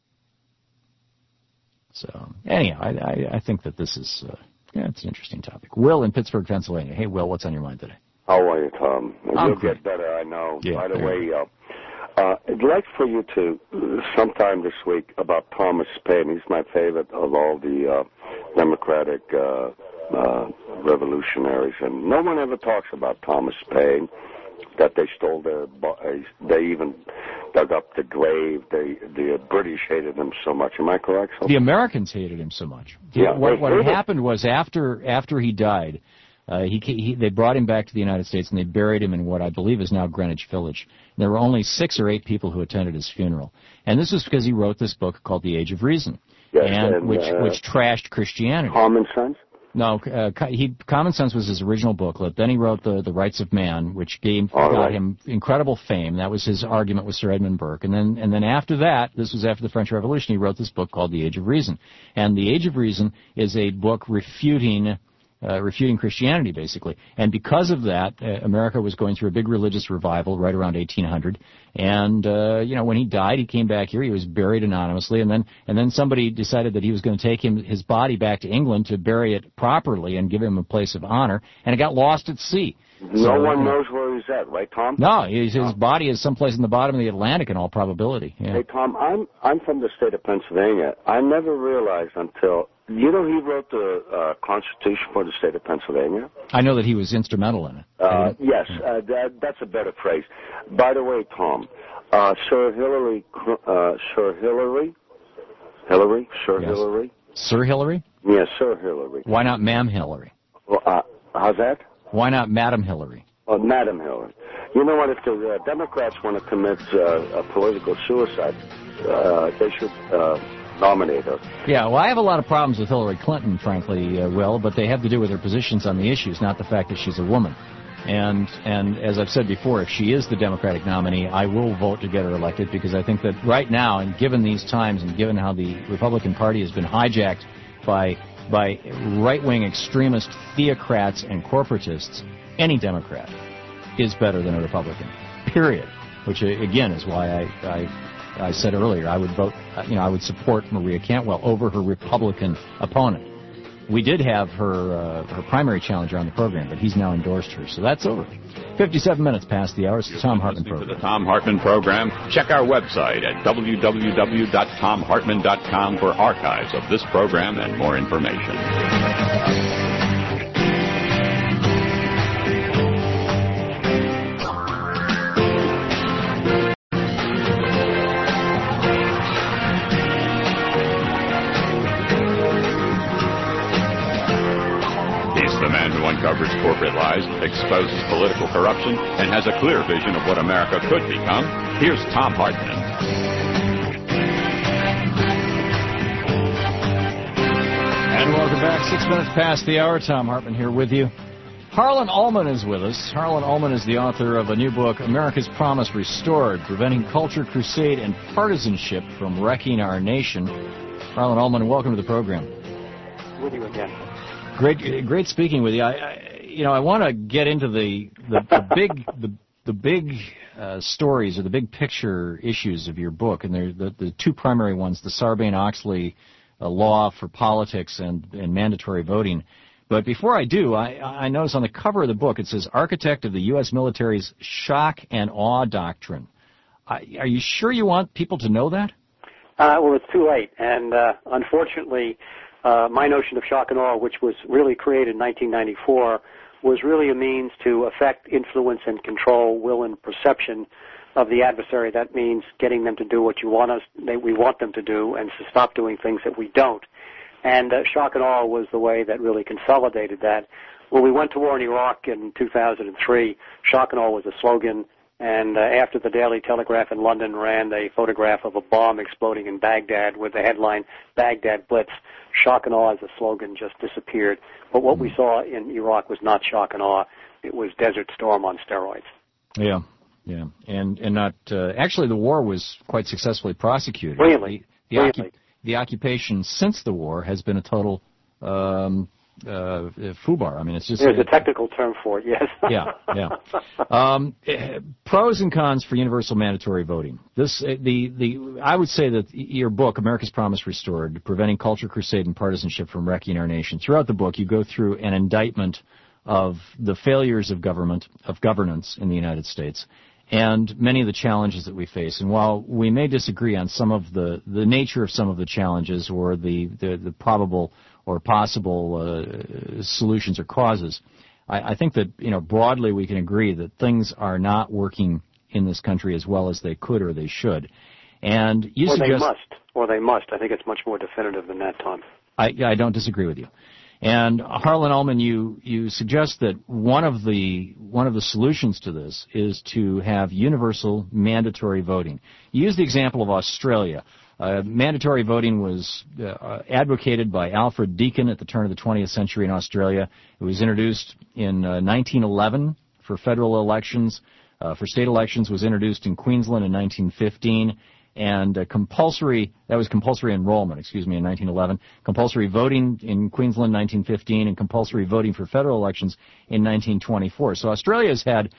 B: So anyhow, I think that this is it's an interesting topic. Will in Pittsburgh, Pennsylvania. Hey, Will, what's on your mind today?
M: How are you, Tom?
B: I'm
M: You'll
B: good.
M: get better, I know.
B: Yeah,
M: by the way, I'd like for you to, sometime this week, about Thomas Paine. He's my favorite of all the Democratic revolutionaries, and no one ever talks about Thomas Paine, that they stole their, they even dug up the grave. The British hated him so much. Am I correct?
B: The Americans hated him so much.
M: Yeah,
B: what had happened was after he died, they brought him back to the United States and they buried him in what I believe is now Greenwich Village. And there were only 6 or 8 people who attended his funeral, and this was because he wrote this book called The Age of Reason, which trashed Christianity.
M: Common Sense.
B: No, Common Sense was his original booklet. Then he wrote the Rights of Man, which got him incredible fame. That was his argument with Sir Edmund Burke. And then after that, this was after the French Revolution, he wrote this book called The Age of Reason. And The Age of Reason is a book refuting Christianity, basically. And because of that, America was going through a big religious revival right around 1800. And, when he died, he came back here. He was buried anonymously. And then somebody decided that he was going to take his body back to England to bury it properly and give him a place of honor. And it got lost at sea.
M: No one knows where he's at, right, Tom?
B: No, his body is someplace in the bottom of the Atlantic in all probability. Yeah.
M: Hey, Tom, I'm from the state of Pennsylvania. I never realized until... he wrote the Constitution for the state of Pennsylvania?
B: I know that he was instrumental in it.
M: Yes, that's a better phrase. By the way, Tom, Sir Hillary?
B: Sir Hillary?
M: Yes, Sir Hillary.
B: Why not Ma'am Hillary?
M: Well, how's that?
B: Why not Madam Hillary?
M: Madam Hillary. You know what, if the Democrats want to commit a political suicide, they should... nominate her.
B: Yeah, well, I have a lot of problems with Hillary Clinton, frankly, Will, but they have to do with her positions on the issues, not the fact that she's a woman. And as I've said before, if she is the Democratic nominee, I will vote to get her elected, because I think that right now, and given these times, and given how the Republican Party has been hijacked by right-wing extremist theocrats and corporatists, any Democrat is better than a Republican, period. Which, again, is why I said earlier, I would vote, I would support Maria Cantwell over her Republican opponent. We did have her primary challenger on the program, but he's now endorsed her, so that's over. 57 minutes past the hour. It's the Thom Hartmann program.
A: To the Thom Hartmann program, check our website at www.thomhartmann.com for archives of this program and more information. Uncovers corporate lies, exposes political corruption, and has a clear vision of what America could become. Here's Thom Hartmann.
B: And welcome back. 6 minutes past the hour. Thom Hartmann here with you. Harlan Ullman is with us. Harlan Ullman is the author of a new book, America's Promise Restored, Preventing Culture Crusade and Partisanship from Wrecking Our Nation. Harlan Ullman, welcome to the program.
N: With you again.
B: Great speaking with you. I want to get into the big stories or the big picture issues of your book, and they're the 2 primary ones: the Sarbanes-Oxley law for politics and mandatory voting. But before I do, I notice on the cover of the book it says "Architect of the U.S. Military's Shock and Awe Doctrine." Are you sure you want people to know that?
N: Well, it's too late, and unfortunately. My notion of shock and awe, which was really created in 1994, was really a means to affect, influence, and control will and perception of the adversary. That means getting them to do what we want them to do, and to stop doing things that we don't. And shock and awe was the way that really consolidated that. When we went to war in Iraq in 2003, shock and awe was a slogan. And after the Daily Telegraph in London ran a photograph of a bomb exploding in Baghdad with the headline, "Baghdad Blitz," shock and awe as a slogan just disappeared. But what we saw in Iraq was not shock and awe. It was Desert Storm on steroids.
B: Yeah. And not, actually the war was quite successfully prosecuted.
N: Really?
B: The occupation since the war has been a total FUBAR. I mean, it's just...
N: There's a technical term for it, yes.
B: Yeah. Pros and cons for universal mandatory voting. I would say that your book, America's Promise Restored, Preventing Culture Crusade and Partisanship from Wrecking Our Nation, throughout the book you go through an indictment of the failures of governance in the United States. and many of the challenges that we face. And while we may disagree on some of the nature of some of the challenges or the probable or possible solutions or causes, I think that, broadly we can agree that things are not working in this country as well as they could or they should. And you suggest...
N: They must. I think it's much more definitive than that, Tom.
B: I don't disagree with you. And Harlan Ullman, you suggest that one of the solutions to this is to have universal mandatory voting. You use the example of Australia. Mandatory voting was advocated by Alfred Deakin at the turn of the 20th century in Australia. It was introduced in 1911 for federal elections. For state elections, was introduced in Queensland in 1915. And compulsory enrollment, in 1911, compulsory voting in Queensland 1915, and compulsory voting for federal elections in 1924. So Australia's had,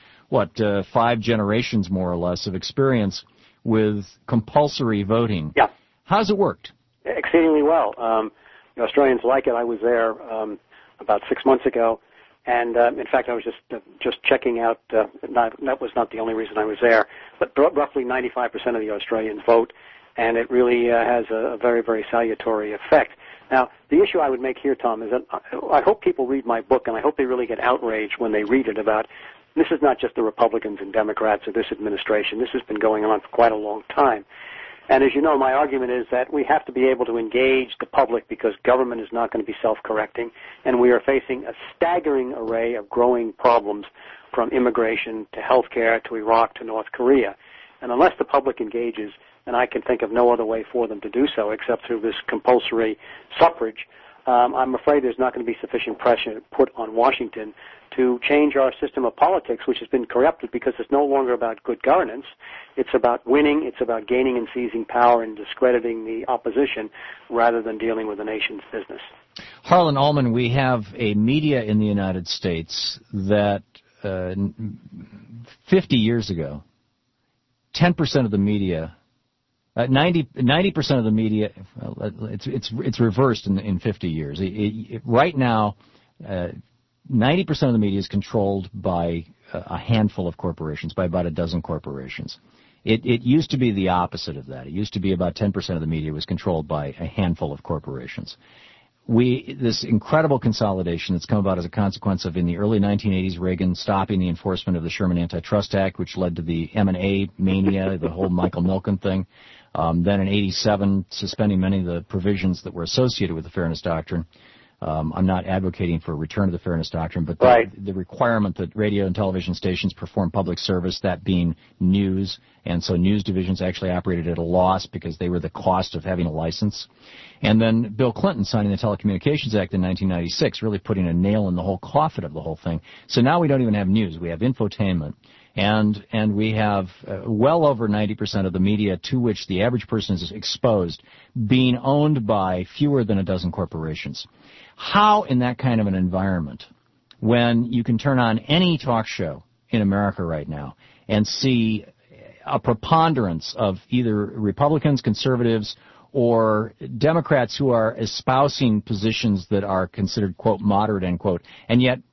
B: 5 generations more or less of experience with compulsory voting.
N: Yeah.
B: How's it worked?
N: Exceedingly well. The Australians like it. I was there about 6 months ago. And in fact, I was just checking out. That was not the only reason I was there, but roughly 95% of the Australians vote, and it really has a very, very salutary effect. Now, the issue I would make here, Tom, is that I hope people read my book, and I hope they really get outraged when they read it about. This is not just the Republicans and Democrats or this administration. This has been going on for quite a long time. And as you know, my argument is that we have to be able to engage the public because government is not going to be self-correcting, and we are facing a staggering array of growing problems from immigration to health care to Iraq to North Korea. And unless the public engages, and I can think of no other way for them to do so except through this compulsory suffrage, I'm afraid there's not going to be sufficient pressure put on Washington to change our system of politics, which has been corrupted because it's no longer about good governance. It's about winning. It's about gaining and seizing power and discrediting the opposition rather than dealing with the nation's business.
B: Harlan Ullman, we have a media in the United States that 50 years ago, 10% of the media 90% of the media, it's reversed in 50 years. Right now, 90% of the media is controlled by a handful of corporations, by about a dozen corporations. It used to be the opposite of that. It used to be about 10% of the media was controlled by a handful of corporations. This incredible consolidation that's come about as a consequence of, in the early 1980s, Reagan stopping the enforcement of the Sherman Antitrust Act, which led to the M&A mania, the whole Michael Milken thing. Then in 87, suspending many of the provisions that were associated with the Fairness Doctrine. I'm not advocating for a return to the Fairness Doctrine, but the requirement that radio and television stations perform public service, that being news, and so news divisions actually operated at a loss because they were the cost of having a license. And then Bill Clinton signing the Telecommunications Act in 1996, really putting a nail in the whole coffin of the whole thing. So now we don't even have news. We have infotainment. And we have well over 90% of the media to which the average person is exposed being owned by fewer than a dozen corporations. How, in that kind of an environment, when you can turn on any talk show in America right now and see a preponderance of either Republicans, conservatives, or Democrats who are espousing positions that are considered, quote, moderate, end quote, and yet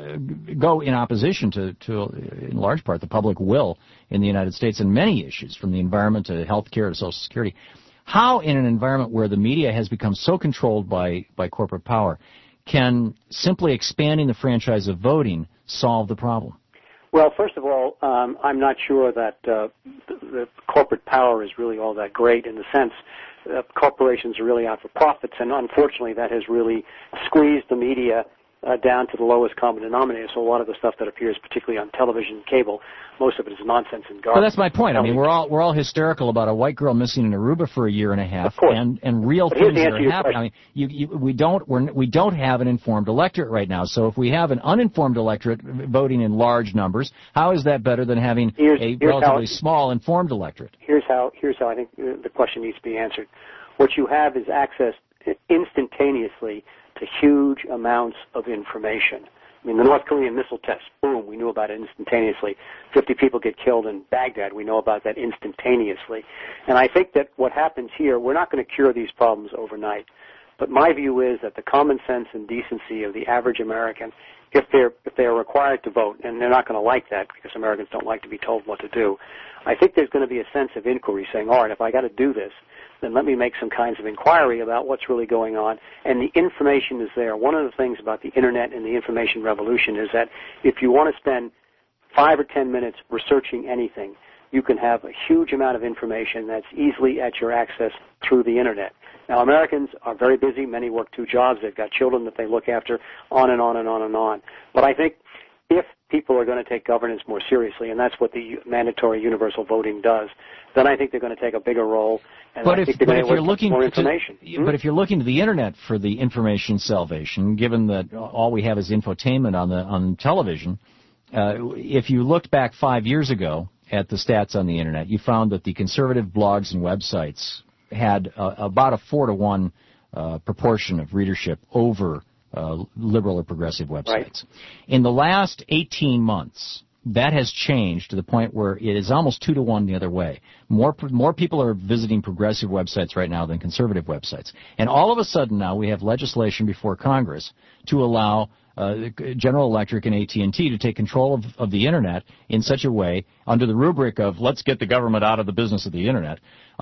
B: go in opposition to, in large part, the public will in the United States in many issues, from the environment to health care to Social Security. How, in an environment where the media has become so controlled by corporate power, can simply expanding the franchise of voting solve the problem?
N: Well, first of all, I'm not sure that the corporate power is really all that great in the sense corporations are really out for profits, and unfortunately that has really squeezed the media down to the lowest common denominator. So a lot of the stuff that appears, particularly on television and cable, most of it is nonsense and garbage.
B: Well, that's my point. I mean, we're all hysterical about a white girl missing in Aruba for a year and a half, and real things that are happening. I mean, we don't have an informed electorate right now. So if we have an uninformed electorate voting in large numbers, how is that better than having a relatively small informed electorate?
N: Here's how I think the question needs to be answered. What you have is access instantaneously to huge amounts of information. I mean, the North Korean missile test, boom, we knew about it instantaneously. 50 people get killed in Baghdad, we know about that instantaneously. And I think that what happens here, we're not going to cure these problems overnight. But my view is that the common sense and decency of the average American if they're required to vote, and they're not going to like that because Americans don't like to be told what to do, I think there's going to be a sense of inquiry saying, all right, if I got to do this, then let me make some kinds of inquiry about what's really going on. And the information is there. One of the things about the Internet and the information revolution is that if you want to spend 5 or 10 minutes researching anything, you can have a huge amount of information that's easily at your access through the Internet. Now, Americans are very busy. Many work 2 jobs. They've got children that they look after, on and on and on and on. But I think if people are going to take governance more seriously, and that's what the mandatory universal voting does, then I think they're going to take a bigger role. And I think they're going to look for more information.
B: But if you're looking to the Internet for the information salvation, given that all we have is infotainment on television, if you looked back 5 years ago at the stats on the Internet, you found that the conservative blogs and websites had about a 4-to-1 proportion of readership over liberal or progressive websites. Right. In the last 18 months, that has changed to the point where it is almost 2-to-1 the other way. More people are visiting progressive websites right now than conservative websites. And all of a sudden now we have legislation before Congress to allow General Electric and AT&T to take control of the Internet in such a way, under the rubric of let's get the government out of the business of the Internet,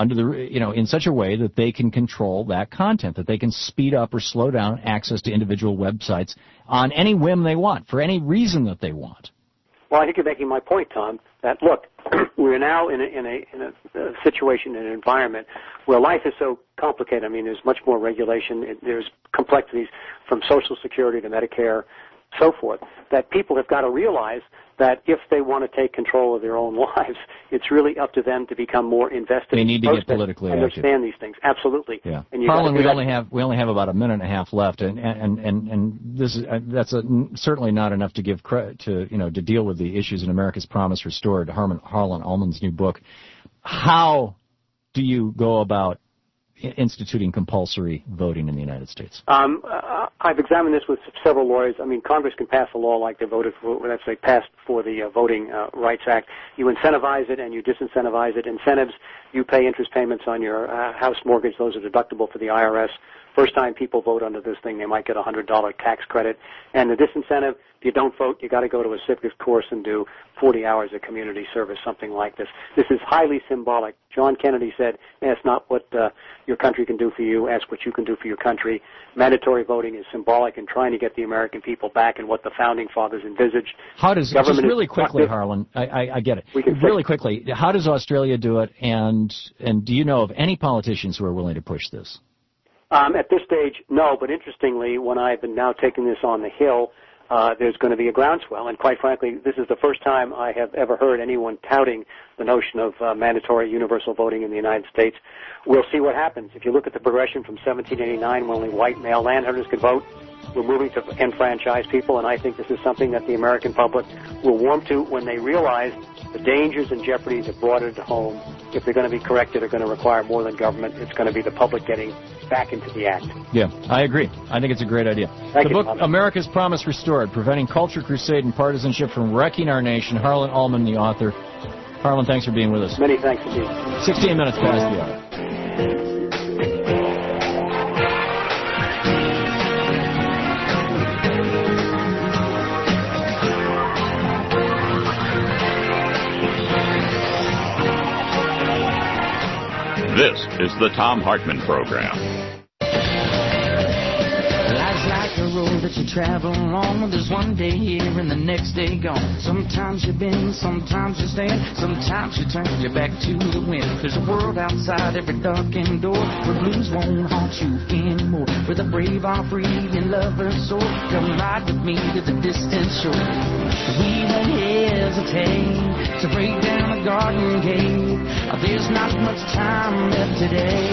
B: in such a way that they can control that content, that they can speed up or slow down access to individual websites on any whim they want, for any reason that they want.
N: Well, I think you're making my point, Tom, that, look, we're now in a situation, in an environment where life is so complicated. I mean, there's much more regulation. There's complexities from Social Security to Medicare, so forth, that people have got to realize that if they want to take control of their own lives, it's really up to them to become more invested.
B: They need to get politically active.
N: Understand these things, absolutely.
B: Yeah. Harlan, we only have about a minute and a half left, and this is that's certainly not enough to give credit to deal with the issues in America's Promise Restored, Harlan Ullman's new book. How do you go about instituting compulsory voting in the United States?
N: I've examined this with several lawyers. I mean, Congress can pass a law like they voted for, that's they passed for the Voting Rights Act. You incentivize it and you disincentivize it. Incentives, you pay interest payments on your house mortgage. Those are deductible for the IRS. First time people vote under this thing, they might get a $100 tax credit. And the disincentive, if you don't vote, you got to go to a civics course and do 40 hours of community service, something like this. This is highly symbolic. John Kennedy said, ask not what your country can do for you, ask what you can do for your country. Mandatory voting is symbolic in trying to get the American people back in what the Founding Fathers envisaged.
B: How does, just really quickly, Harlan, I get it. Really quickly, how does Australia do it, and do you know of any politicians who are willing to push this?
N: At this stage, no, but interestingly, when I've been now taking this on the Hill, there's going to be a groundswell, and quite frankly, this is the first time I have ever heard anyone touting the notion of mandatory universal voting in the United States. We'll see what happens. If you look at the progression from 1789, when only white male landowners could vote, we're moving to enfranchise people, and I think this is something that the American public will warm to when they realize the dangers and jeopardies have brought it home. If they're going to be corrected, are going to require more than government. It's going to be the public getting back into the act.
B: Yeah, I agree. I think it's a great idea. The book, America's Promise Restored, Preventing Culture, Crusade, and Partisanship from Wrecking Our Nation, Harlan Ullman, the author. Harlan, thanks for being with us.
N: Many thanks indeed.
B: 16 minutes past the hour.
A: This is the Thom Hartmann Program.
O: Life's like a road that you travel along. There's one day here and the next day gone. Sometimes you bend, sometimes you stand, sometimes you turn your back to the wind. There's a world outside every darkened door where blues won't haunt you anymore, where the brave are free and lovers soar. Come ride with me to the distant shore. We won't hesitate to break down a garden gate. There's not much time left today.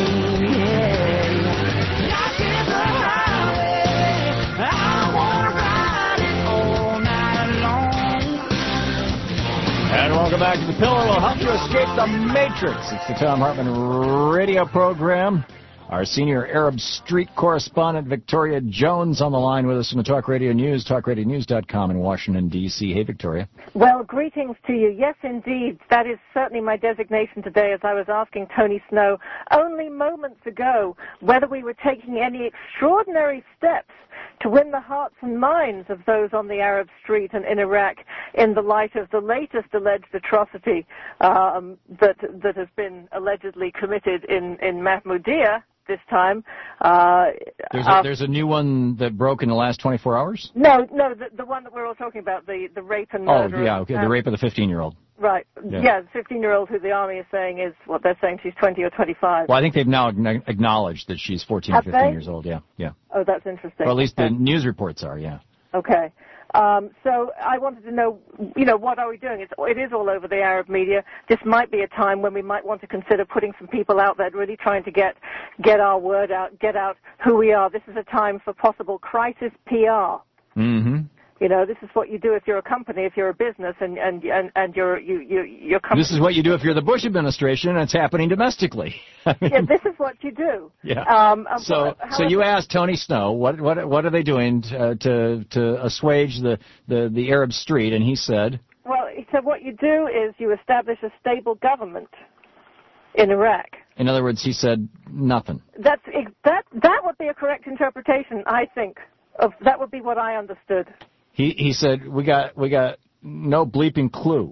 O: Life is a highway. I wanna ride it all night long.
B: And welcome back to The Pillar. We'll help you escape the Matrix. It's the Thom Hartmann radio program. Our senior Arab Street correspondent, Victoria Jones, on the line with us from the Talk Radio News, talkradionews.com in Washington, D.C. Hey, Victoria.
P: Well, greetings to you. Yes, indeed. That is certainly my designation today, as I was asking Tony Snow only moments ago whether we were taking any extraordinary steps to win the hearts and minds of those on the Arab Street and in Iraq in the light of the latest alleged atrocity that has been allegedly committed in Mahmoudiyah this time.
B: There's a new one that broke in the last 24 hours?
P: No, the one that we're all talking about, the rape and murder.
B: Oh, yeah, okay, the rape of the 15-year-old.
P: Right, yeah, the 15-year-old who the army is saying is, what they're saying, she's 20 or 25.
B: Well, I think they've now acknowledged that she's 14 or 15 years old, yeah.
P: Oh, that's interesting.
B: Well, at least the news reports are, yeah.
P: Okay. So I wanted to know, what are we doing? It is all over the Arab media. This might be a time when we might want to consider putting some people out there, really trying to get our word out, get out who we are. This is a time for possible crisis PR.
B: Mm-hmm.
P: This is what you do if you're a company, if you're a business, and you're company.
B: This is what you do if you're the Bush administration, and it's happening domestically.
P: Yeah, this is what you do.
B: Yeah. So you asked Tony Snow what are they doing to assuage the Arab Street, and he said.
P: Well, he said what you do is you establish a stable government in Iraq.
B: In other words, he said nothing.
P: That would be a correct interpretation, I think. That would be what I understood.
B: He said we got no bleeping clue.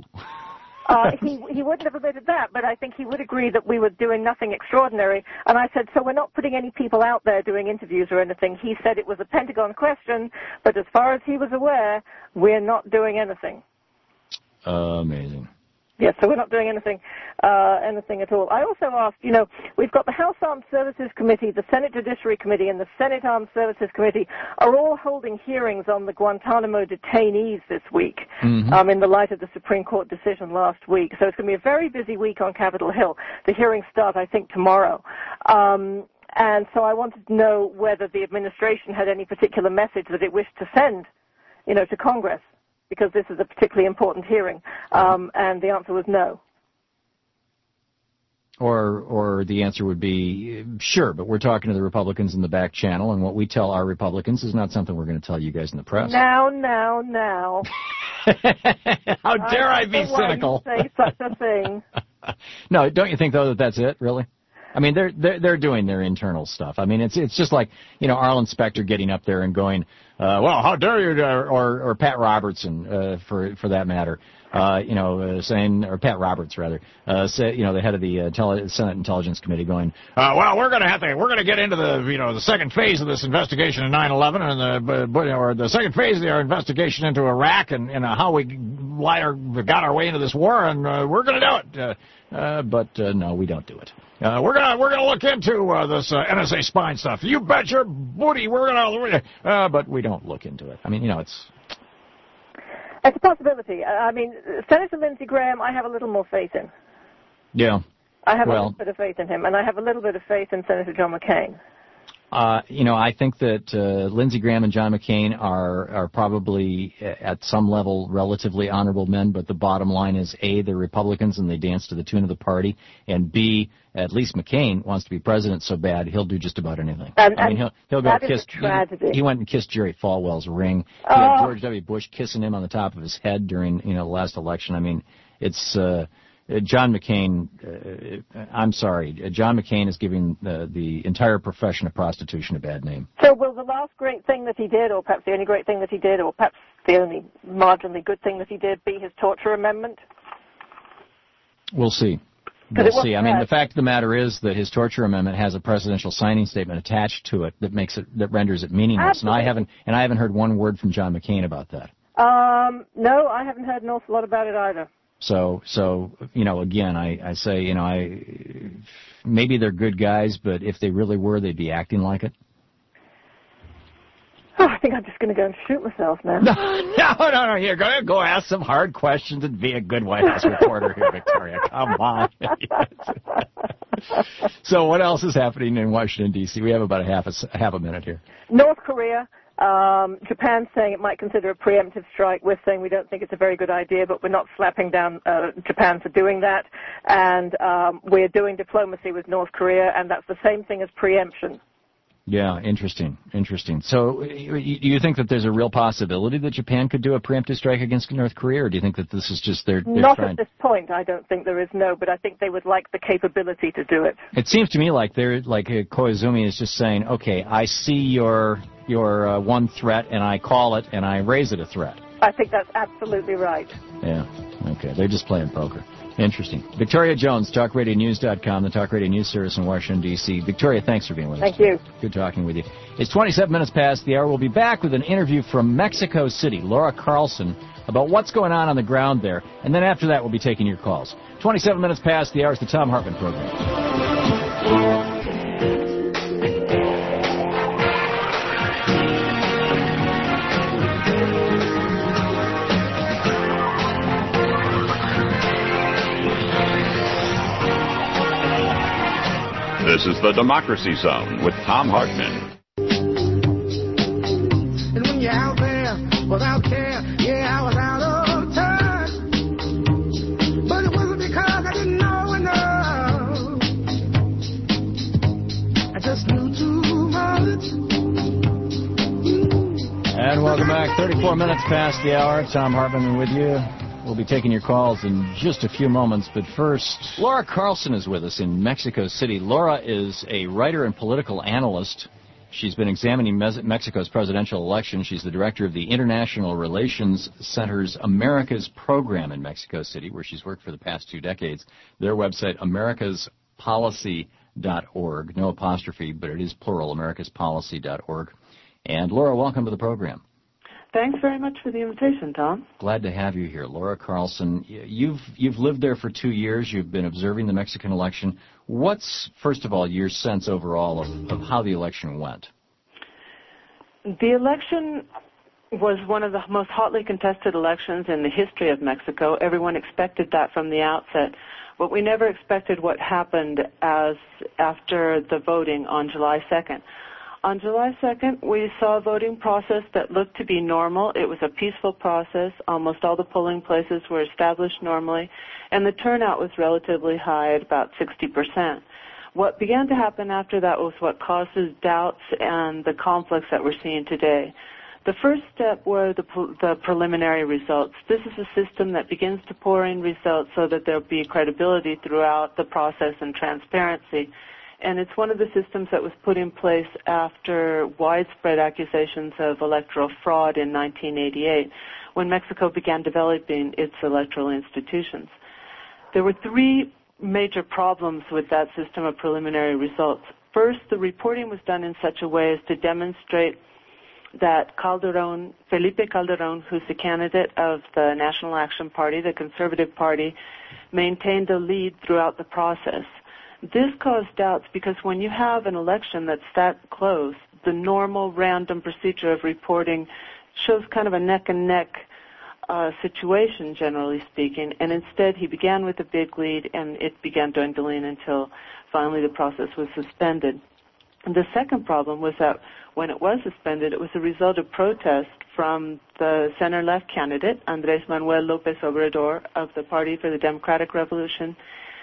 P: He wouldn't have admitted that, but I think he would agree that we were doing nothing extraordinary. And I said, so we're not putting any people out there doing interviews or anything. He said it was a Pentagon question, but as far as he was aware, we're not doing anything.
B: Amazing.
P: Yes, so we're not doing anything at all. I also asked, we've got the House Armed Services Committee, the Senate Judiciary Committee, and the Senate Armed Services Committee are all holding hearings on the Guantanamo detainees this week, in the light of the Supreme Court decision last week. So it's going to be a very busy week on Capitol Hill. The hearings start, I think, tomorrow. And so I wanted to know whether the administration had any particular message that it wished to send, to Congress, because this is a particularly important hearing, and the answer was no.
B: Or the answer would be, sure, but we're talking to the Republicans in the back channel, and what we tell our Republicans is not something we're going to tell you guys in the press.
P: Now.
B: How dare I be cynical?
P: Say such a thing.
B: No, don't you think, though, that that's it, really? I mean, they're doing their internal stuff. I mean, it's just like, Arlen Specter getting up there and going, well, how dare you, or Pat Robertson, for that matter, saying, or Pat Roberts rather, the head of the Senate Intelligence Committee going, well, we're going to get into the second phase of this investigation of 9/11 and the second phase of our investigation into Iraq and how we got our way into this war, and we're going to do it. But no, we don't do it. We're gonna look into this NSA spying stuff. You bet your booty we're gonna, but we don't look into it. I mean, it's
P: a possibility. I mean, Senator Lindsey Graham, I have a little more faith in.
B: Yeah.
P: I have a little bit of faith in him, and I have a little bit of faith in Senator John McCain.
B: I think that Lindsey Graham and John McCain are probably at some level relatively honorable men, but the bottom line is, A, they're Republicans and they dance to the tune of the party, and B, at least McCain wants to be president so bad he'll do just about anything. He'll go kiss. He went and kissed Jerry Falwell's ring. He had George W. Bush kissing him on the top of his head during the last election. I mean, it's John McCain. I'm sorry, John McCain is giving the entire profession of prostitution a bad name.
P: So will the last great thing that he did, or perhaps the only great thing that he did, or perhaps the only marginally good thing that he did, be his torture amendment?
B: We'll see. We'll see. I mean, the fact of the matter is that his torture amendment has a presidential signing statement attached to it that renders it meaningless.
P: Absolutely.
B: And I haven't heard one word from John McCain about that.
P: No, I haven't heard an awful lot about it either.
B: So again, I say, maybe they're good guys, but if they really were, they'd be acting like it.
P: Oh, I think I'm just going to go and shoot myself now.
B: No. Here, go ask some hard questions and be a good White House reporter here, Victoria. Come on. So what else is happening in Washington, D.C.? We have about a half a minute here.
P: North Korea. Japan's saying it might consider a preemptive strike. We're saying we don't think it's a very good idea, but we're not slapping down Japan for doing that. And we're doing diplomacy with North Korea, and that's the same thing as preemption.
B: Yeah, interesting. So you think that there's a real possibility that Japan could do a preemptive strike against North Korea, or do you think that this is just they're
P: Not
B: trying...
P: at this point, I don't think there is, no, but I think they would like the capability to do it.
B: It seems to me like Koizumi is just saying, okay, I see your one threat, and I call it, and I raise it a threat.
P: I think that's absolutely right.
B: Yeah, okay, they're just playing poker. Interesting. Victoria Jones, TalkRadioNews.com, the Talk Radio News Service in Washington, D.C. Victoria, thanks for being with us.
P: Thank you.
B: Good talking with you. It's 27 minutes past the hour. We'll be back with an interview from Mexico City, Laura Carlson, about what's going on the ground there. And then after that, we'll be taking your calls. 27 minutes past the hour. It's the Thom Hartmann Program.
A: This is the Democracy Zone with Thom Hartmann.
Q: And when you're out there without care, yeah, I was out of touch. But it wasn't because I didn't know enough. I just knew too much.
B: And welcome back. 34 minutes past the hour. Thom Hartmann with you. We'll be taking your calls in just a few moments, but first, Laura Carlson is with us in Mexico City. Laura is a writer and political analyst. She's been examining Mexico's presidential election. She's the director of the International Relations Center's America's program in Mexico City, where she's worked for the past 2 decades. Their website, americaspolicy.org. No apostrophe, but it is plural, americaspolicy.org. And Laura, welcome to the program.
R: Thanks very much for the invitation, Tom.
B: Glad to have you here. Laura Carlson, you've lived there for 2 years. You've been observing the Mexican election. What's, first of all, your sense overall of how the election went?
R: The election was one of the most hotly contested elections in the history of Mexico. Everyone expected that from the outset. But we never expected what happened after the voting on July 2nd. On July 2nd, we saw a voting process that looked to be normal. It was a peaceful process. Almost all the polling places were established normally, and the turnout was relatively high at about 60%. What began to happen after that was what causes doubts and the conflicts that we're seeing today. The first step were the preliminary results. This is a system that begins to pour in results so that there'll be credibility throughout the process and transparency. And it's one of the systems that was put in place after widespread accusations of electoral fraud in 1988, when Mexico began developing its electoral institutions. There were 3 major problems with that system of preliminary results. First, the reporting was done in such a way as to demonstrate that Felipe Calderón, who's the candidate of the National Action Party, the Conservative Party, maintained a lead throughout the process. This caused doubts because when you have an election that's that close, the normal random procedure of reporting shows kind of a neck-and-neck situation, generally speaking, and instead he began with a big lead and it began dwindling until finally the process was suspended. And the second problem was that when it was suspended, it was a result of protest from the center-left candidate, Andrés Manuel López Obrador of the Party for the Democratic Revolution,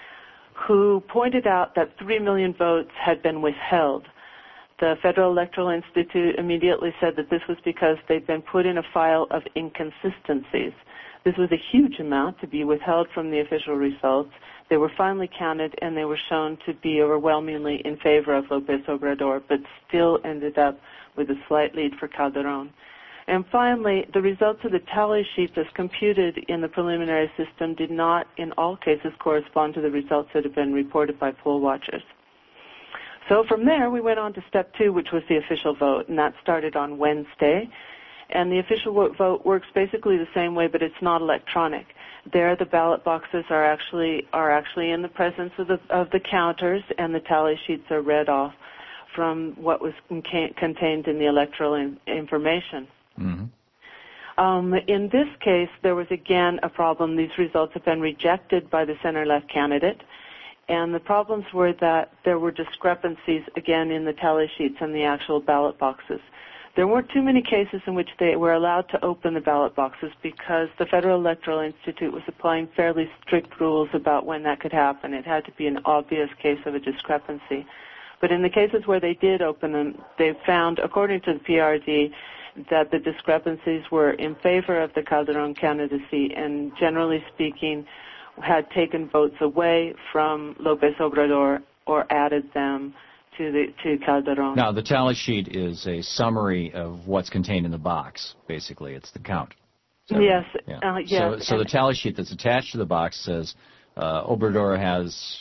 R: who pointed out that 3 million votes had been withheld. The Federal Electoral Institute immediately said that this was because they'd been put in a file of inconsistencies. This was a huge amount to be withheld from the official results. They were finally counted, and they were shown to be overwhelmingly in favor of López Obrador, but still ended up with a slight lead for Calderón. And finally, the results of the tally sheets as computed in the preliminary system did not, in all cases, correspond to the results that had been reported by poll watchers. So from there, we went on to step 2, which was the official vote, and that started on Wednesday. And the official vote works basically the same way, but it's not electronic. There, the ballot boxes are actually in the presence of the counters, and the tally sheets are read off from what was contained in the electoral information. In this case, there was again a problem. These results have been rejected by the center-left candidate, and the problems were that there were discrepancies again in the tally sheets and the actual ballot boxes. There weren't too many cases in which they were allowed to open the ballot boxes because the Federal Electoral Institute was applying fairly strict rules about when that could happen. It had to be an obvious case of a discrepancy. But in the cases where they did open them, they found, according to the PRD, that the discrepancies were in favor of the Calderon candidacy and, generally speaking, had taken votes away from López Obrador or added them to Calderon.
B: Now, the tally sheet is a summary of what's contained in the box, basically. It's the count.
R: Yes.
B: Yes. So the tally sheet that's attached to the box says Obrador has,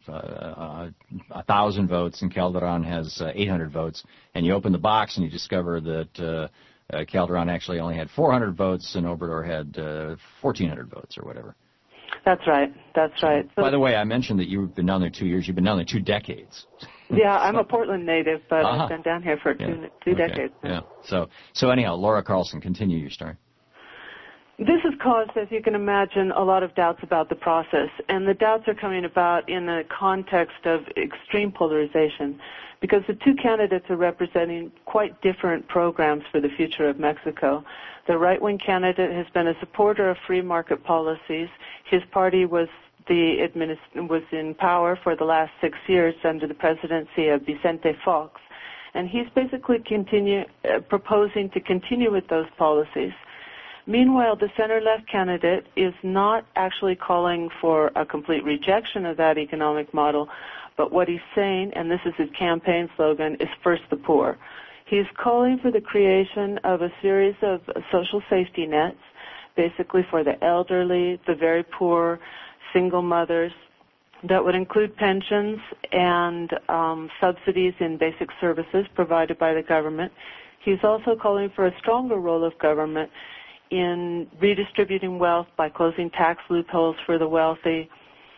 B: 1,000 votes and Calderon has 800 votes. And you open the box and you discover that Calderon actually only had 400 votes and Obrador had 1,400 votes or whatever.
R: That's right. That's right.
B: So, by the way, I mentioned that you've been down there 2 years. You've been down there 2 decades.
R: Yeah, I'm a Portland native, but I've been down here for two decades now.
B: Yeah. So anyhow, Laura Carlson, continue your story.
R: This has caused, as you can imagine, a lot of doubts about the process, and the doubts are coming about in the context of extreme polarization, because the two candidates are representing quite different programs for the future of Mexico. The right-wing candidate has been a supporter of free market policies. His party was in power for the last 6 years under the presidency of Vicente Fox, and he's basically proposing to continue with those policies. Meanwhile, the center-left candidate is not actually calling for a complete rejection of that economic model, but what he's saying, and this is his campaign slogan, is first the poor. He's calling for the creation of a series of social safety nets, basically for the elderly, the very poor, single mothers, that would include pensions and subsidies in basic services provided by the government. He's also calling for a stronger role of government in redistributing wealth by closing tax loopholes for the wealthy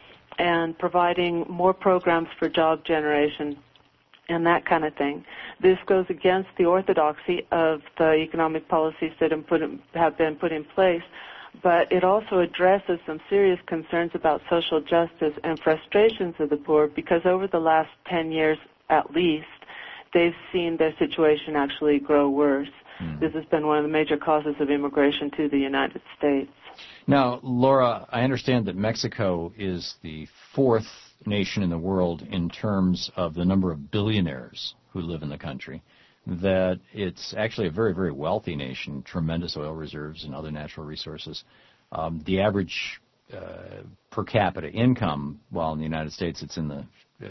R: and providing more programs for job generation and that kind of thing. This goes against the orthodoxy of the economic policies that have been put in place, but it also addresses some serious concerns about social justice and frustrations of the poor, because over the last 10 years at least, they've seen their situation actually grow worse. This has been one of the major causes of immigration to the United States.
B: Now, Laura, I understand that Mexico is the 4th nation in the world in terms of the number of billionaires who live in the country, that it's actually a very, very wealthy nation, tremendous oil reserves and other natural resources. The average per capita income, while in the United States it's in the,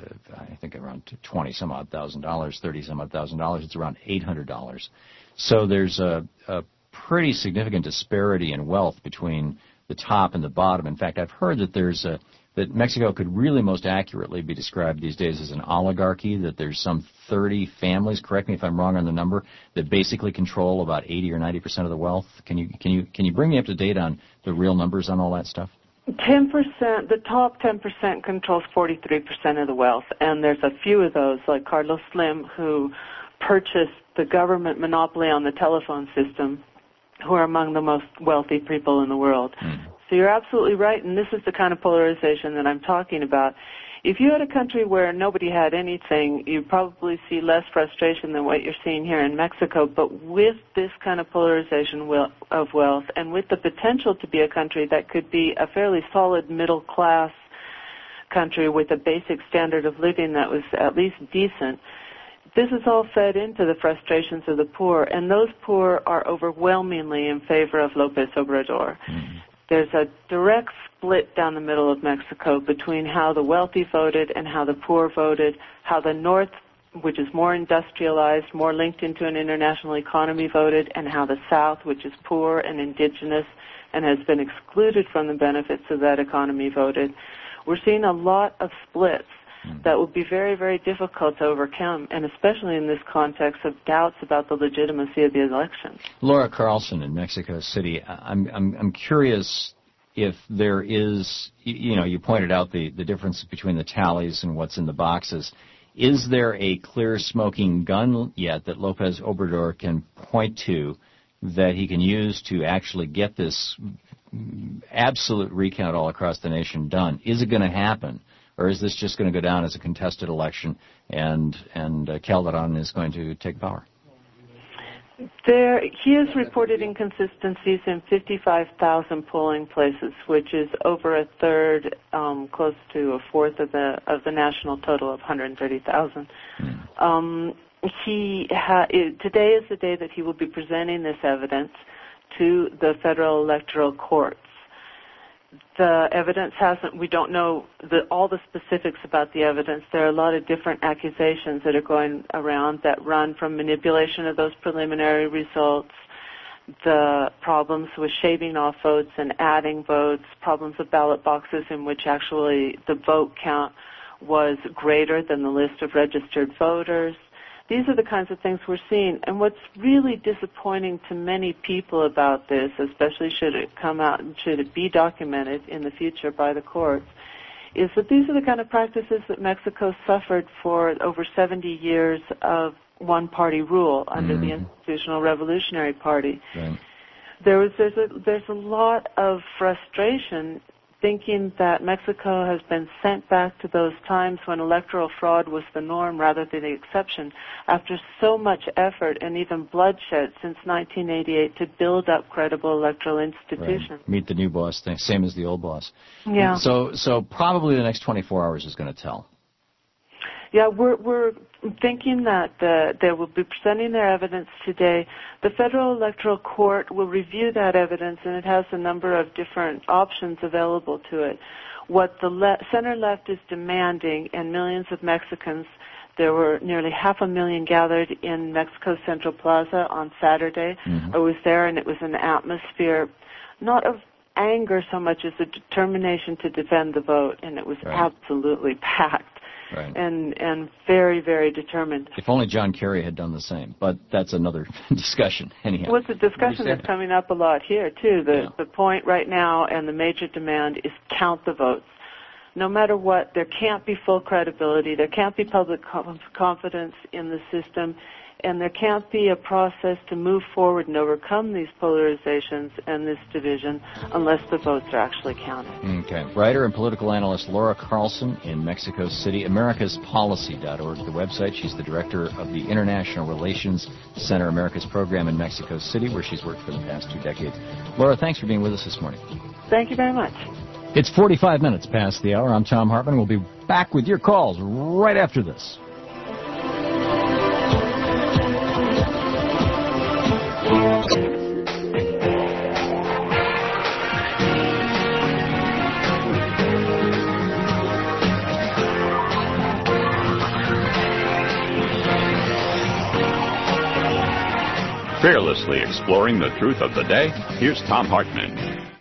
B: I think around $20-some-odd thousand, $30-some-odd thousand, it's around $800. So there's a pretty significant disparity in wealth between the top and the bottom. In fact, I've heard that that Mexico could really most accurately be described these days as an oligarchy, that there's some 30 families, correct me if I'm wrong on the number, that basically control about 80 or 90% of the wealth. Can you bring me up to date on the real numbers on all that stuff?
R: 10%, the top 10% controls 43% of the wealth, and there's a few of those, like Carlos Slim, who purchased the government monopoly on the telephone system, who are among the most wealthy people in the world. So you're absolutely right, and this is the kind of polarization that I'm talking about. If you had a country where nobody had anything, you'd probably see less frustration than what you're seeing here in Mexico. But with this kind of polarization of wealth, and with the potential to be a country that could be a fairly solid middle-class country with a basic standard of living that was at least decent, this is all fed into the frustrations of the poor, and those poor are overwhelmingly in favor of López Obrador. There's a direct split down the middle of Mexico between how the wealthy voted and how the poor voted, how the north, which is more industrialized, more linked into an international economy, voted, and how the south, which is poor and indigenous and has been excluded from the benefits of that economy, voted. We're seeing a lot of splits that would be very, very difficult to overcome, and especially in this context of doubts about the legitimacy of the elections.
B: Laura Carlson in Mexico City, I'm curious if there is, you pointed out the difference between the tallies and what's in the boxes. Is there a clear smoking gun yet that López Obrador can point to that he can use to actually get this absolute recount all across the nation done? Is it going to happen? Or is this just going to go down as a contested election and Calderon is going to take power?
R: He has reported inconsistencies in 55,000 polling places, which is over a third, close to a fourth of the national total of 130,000. Today is the day that he will be presenting this evidence to the federal electoral courts. The evidence we don't know all the specifics about the evidence. There are a lot of different accusations that are going around that run from manipulation of those preliminary results, the problems with shaving off votes and adding votes, problems with ballot boxes in which actually the vote count was greater than the list of registered voters. These are the kinds of things we're seeing. And what's really disappointing to many people about this, especially should it come out and should it be documented in the future by the courts, is that these are the kind of practices that Mexico suffered for over 70 years of one-party rule under the Institutional Revolutionary Party.
B: Right.
R: There's a lot of frustration thinking that Mexico has been sent back to those times when electoral fraud was the norm rather than the exception after so much effort and even bloodshed since 1988 to build up credible electoral institutions.
B: Right. Meet the new boss thing, same as the old boss.
R: Yeah.
B: So probably the next 24 hours is going to tell.
R: Yeah, we're thinking that they will be presenting their evidence today. The Federal Electoral Court will review that evidence, and it has a number of different options available to it. What the center-left is demanding, and millions of Mexicans, there were nearly 500,000 gathered in Mexico Central Plaza on Saturday. I was there, and it was an atmosphere not of anger so much as a determination to defend the vote, and it was absolutely packed.
B: Right.
R: And very, very determined.
B: If only John Kerry had done the same, but that's another discussion anyhow.
R: Well, it's a discussion that's coming up a lot here, too. The point right now and the major demand is count the votes. No matter what, there can't be full credibility, there can't be public confidence in the system, and there can't be a process to move forward and overcome these polarizations and this division unless the votes are actually counted.
B: Okay. Writer and political analyst Laura Carlson in Mexico City, americaspolicy.org, the website. She's the director of the International Relations Center, America's program in Mexico City, where she's worked for the past 2 decades. Laura, thanks for being with us this morning.
R: Thank you very much.
B: It's 45 minutes past the hour. I'm Tom Hartman. We'll be back with your calls right after this.
A: Fearlessly exploring the truth of the day, here's Tom Hartman.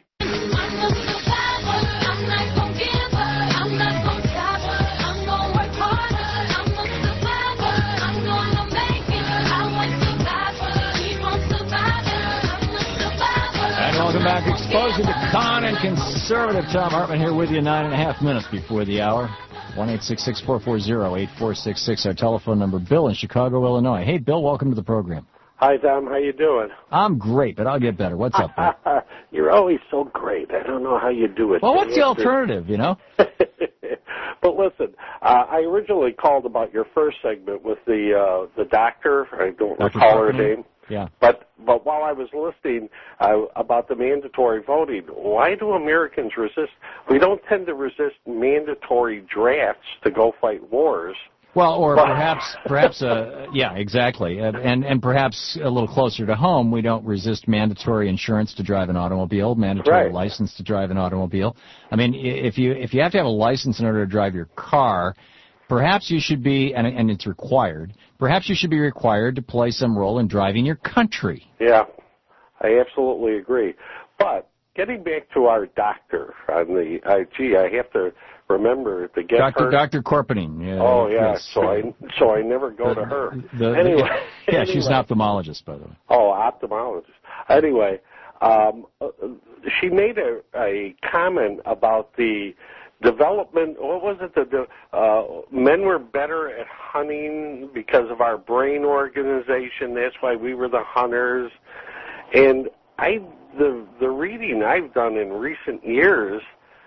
B: Welcome back. Exposing the con and conservative. Tom Hartman here with you 9.5 minutes before the hour. 1-866-440-8466, our telephone number. Bill in Chicago, Illinois. Hey, Bill, welcome to the program.
S: Hi, Tom. How you doing?
B: I'm great, but I'll get better. What's up, Bill?
S: You're always so great. I don't know how you do it.
B: Well, what's the alternative, you know?
S: But listen, I originally called about your first segment with the doctor. I don't recall her name.
B: Yeah.
S: But while I was listening about the mandatory voting, why do Americans resist? We don't tend to resist mandatory drafts to go fight wars.
B: Well, or perhaps, yeah, exactly. And perhaps a little closer to home, we don't resist mandatory insurance to drive an automobile, mandatory license to drive an automobile. I mean, if you have to have a license in order to drive your car, perhaps you should be, and it's required, perhaps you should be required to play some role in driving your country.
S: Yeah, I absolutely agree. But getting back to our doctor on the, I have to remember to get her.
B: Dr. Korpening. Yeah,
S: oh, yeah,
B: yes.
S: so I never go to her.
B: Anyway. Yeah, she's an ophthalmologist, by the way.
S: Oh, ophthalmologist. Anyway, she made a comment about the development, what was it? Men were better at hunting because of our brain organization. That's why we were the hunters. And the reading I've done in recent years,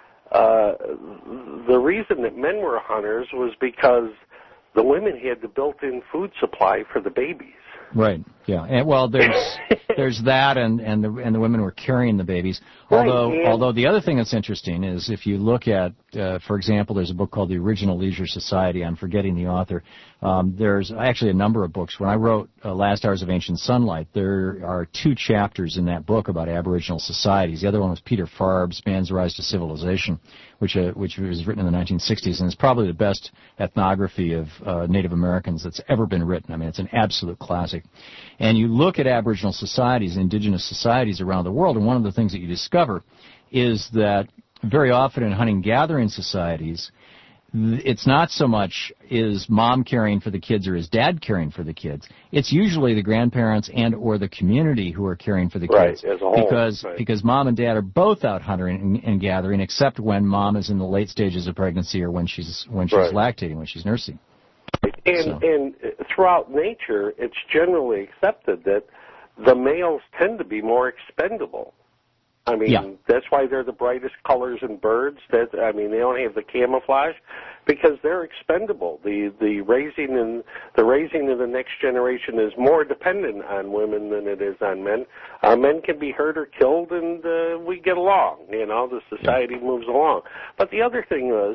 S: the reason that men were hunters was because the women had the built-in food supply for the babies.
B: Right. Yeah. And well, there's that, and the women were carrying the babies. Although the other thing that's interesting is if you look at, for example, there's a book called The Original Leisure Society. I'm forgetting the author. There's actually a number of books. When I wrote Last Hours of Ancient Sunlight, there are 2 chapters in that book about Aboriginal societies. The other one was Peter Farb's Man's Rise to Civilization, which was written in the 1960s, and it's probably the best ethnography of Native Americans that's ever been written. I mean, it's an absolute classic. And you look at Aboriginal societies, indigenous societies around the world, and one of the things that you discover is that very often in hunting-gathering societies, it's not so much is mom caring for the kids or is dad caring for the kids. It's usually the grandparents and or the community who are caring for the kids.
S: Right, as a whole.
B: Because mom and dad are both out hunting and gathering, except when mom is in the late stages of pregnancy or when she's lactating, when she's nursing.
S: And throughout nature, it's generally accepted that the males tend to be more expendable. I mean, that's why they're the brightest colors in birds. They don't have the camouflage because they're expendable. The raising of the next generation is more dependent on women than it is on men. Men can be hurt or killed, and we get along. You know, the society moves along. But the other thing is,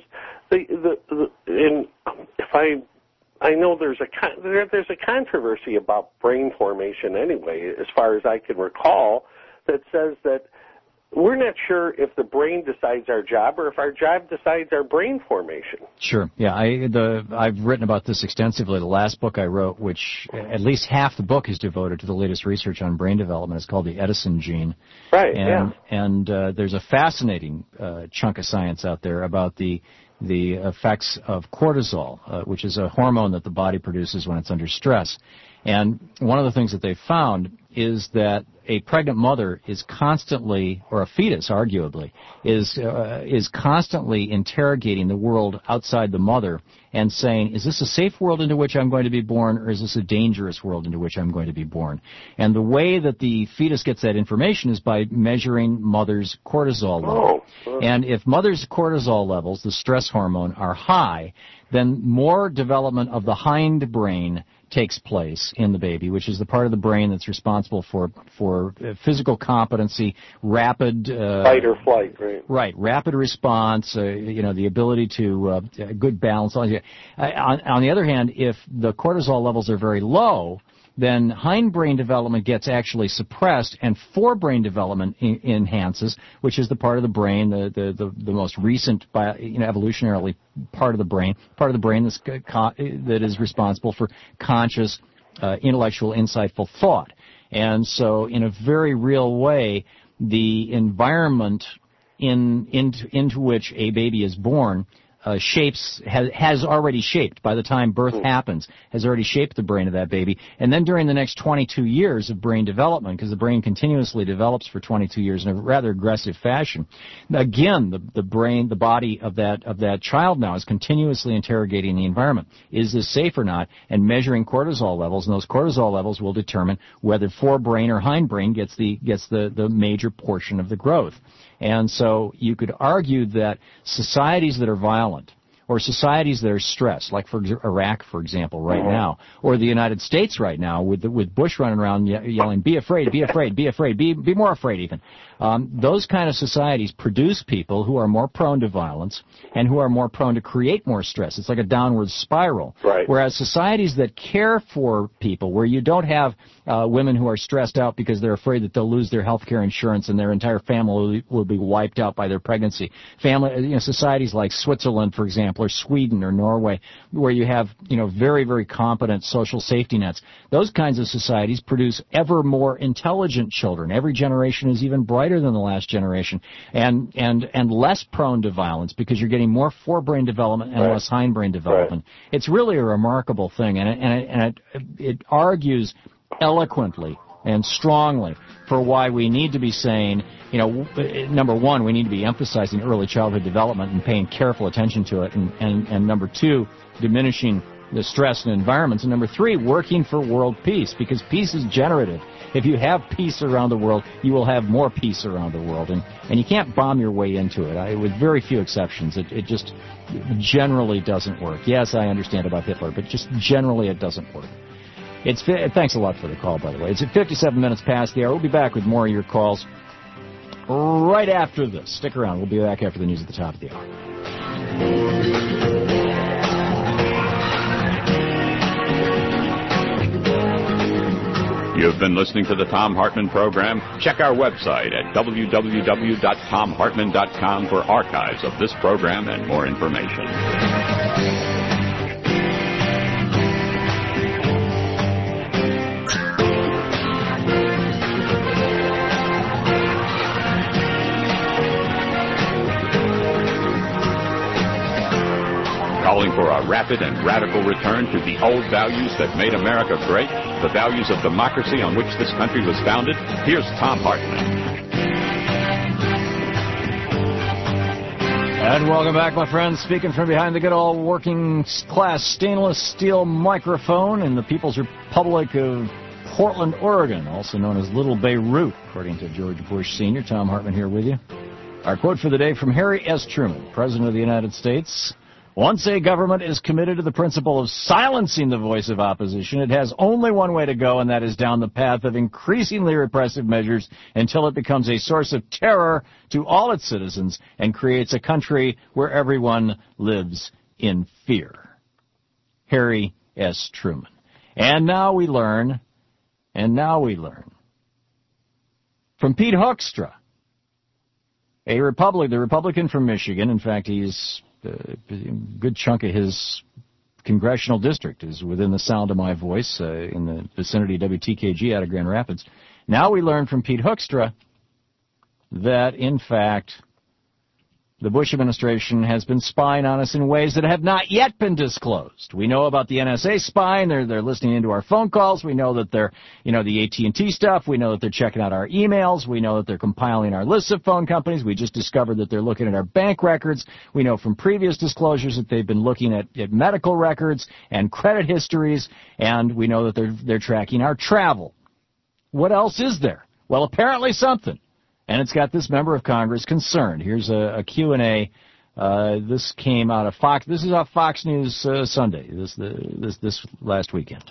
S: I know there's a controversy about brain formation anyway, as far as I can recall, that says that we're not sure if the brain decides our job or if our job decides our brain formation.
B: Sure. Yeah, I've written about this extensively. The last book I wrote, which at least half the book is devoted to the latest research on brain development, is called The Edison Gene.
S: Right,
B: And there's a fascinating chunk of science out there about the effects of cortisol, which is a hormone that the body produces when it's under stress. And one of the things that they found is that a pregnant mother is constantly, or a fetus arguably, is constantly interrogating the world outside the mother and saying, is this a safe world into which I'm going to be born, or is this a dangerous world into which I'm going to be born? And the way that the fetus gets that information is by measuring mother's cortisol level. And if mother's cortisol levels, the stress hormone, are high, then more development of the hind brain takes place in the baby, which is the part of the brain that's responsible for physical competency, rapid
S: fight or flight,
B: right, rapid response, the ability to good balance. On the other hand, if the cortisol levels are very low, then hindbrain development gets actually suppressed, and forebrain development enhances, which is the part of the brain, the most recent, evolutionarily part of the brain that is responsible for conscious, intellectual, insightful thought. And so, in a very real way, the environment into which a baby is born has already shaped, by the time birth happens, has already shaped the brain of that baby. And then during the next 22 years of brain development, because the brain continuously develops for 22 years in a rather aggressive fashion, again, the body of that child now is continuously interrogating the environment. Is this safe or not? And measuring cortisol levels, and those cortisol levels will determine whether forebrain or hindbrain gets the major portion of the growth. And so you could argue that societies that are violent, or societies that are stressed, like for Iraq, for example, right now, or the United States right now, with Bush running around yelling, "Be afraid, be afraid, be afraid, be more afraid," even. Those kind of societies produce people who are more prone to violence and who are more prone to create more stress. It's like a downward spiral.
S: Right.
B: Whereas societies that care for people, where you don't have women who are stressed out because they're afraid that they'll lose their health care insurance and their entire family will be wiped out by their pregnancy. Societies like Switzerland, for example, or Sweden or Norway, where you have very, very competent social safety nets. Those kinds of societies produce ever more intelligent children. Every generation is even brighter than the last generation, and less prone to violence because you're getting more forebrain development and less hindbrain development. It's really a remarkable thing, and it argues eloquently and strongly for why we need to be saying, number one, we need to be emphasizing early childhood development and paying careful attention to it, and number two, diminishing the stress and environments. And number 3, working for world peace, because peace is generative. If you have peace around the world, you will have more peace around the world. And you can't bomb your way into it. With very few exceptions, it just generally doesn't work. Yes, I understand about Hitler, but just generally it doesn't work. Thanks a lot for the call, by the way. It's at 57 minutes past the hour. We'll be back with more of your calls right after this. Stick around. We'll be back after the news at the top of the hour.
A: You've been listening to the Thom Hartmann program. Check our website at www.thomhartmann.com for archives of this program and more information. Calling for a rapid and radical return to the old values that made America great, the values of democracy on which this country was founded. Here's Thom Hartmann.
B: And welcome back, my friends. Speaking from behind the good old working-class stainless steel microphone in the People's Republic of Portland, Oregon, also known as Little Beirut, according to George Bush Sr. Thom Hartmann here with you. Our quote for the day from Harry S. Truman, President of the United States. Once a government is committed to the principle of silencing the voice of opposition, it has only one way to go, and that is down the path of increasingly repressive measures until it becomes a source of terror to all its citizens and creates a country where everyone lives in fear. Harry S. Truman. And now we learn from Pete Hoekstra, the Republican from Michigan. In fact, he's a good chunk of his congressional district is within the sound of my voice in the vicinity of WTKG out of Grand Rapids. Now we learn from Pete Hoekstra that, in fact, the Bush administration has been spying on us in ways that have not yet been disclosed. We know about the NSA spying. They're listening into our phone calls. We know that they're, the AT&T stuff. We know that they're checking out our emails. We know that they're compiling our lists of phone companies. We just discovered that they're looking at our bank records. We know from previous disclosures that they've been looking at medical records and credit histories, and we know that they're tracking our travel. What else is there? Well, apparently something. And it's got this member of Congress concerned. Here's a Q&A. This came out of Fox. This is off Fox News Sunday, this last weekend.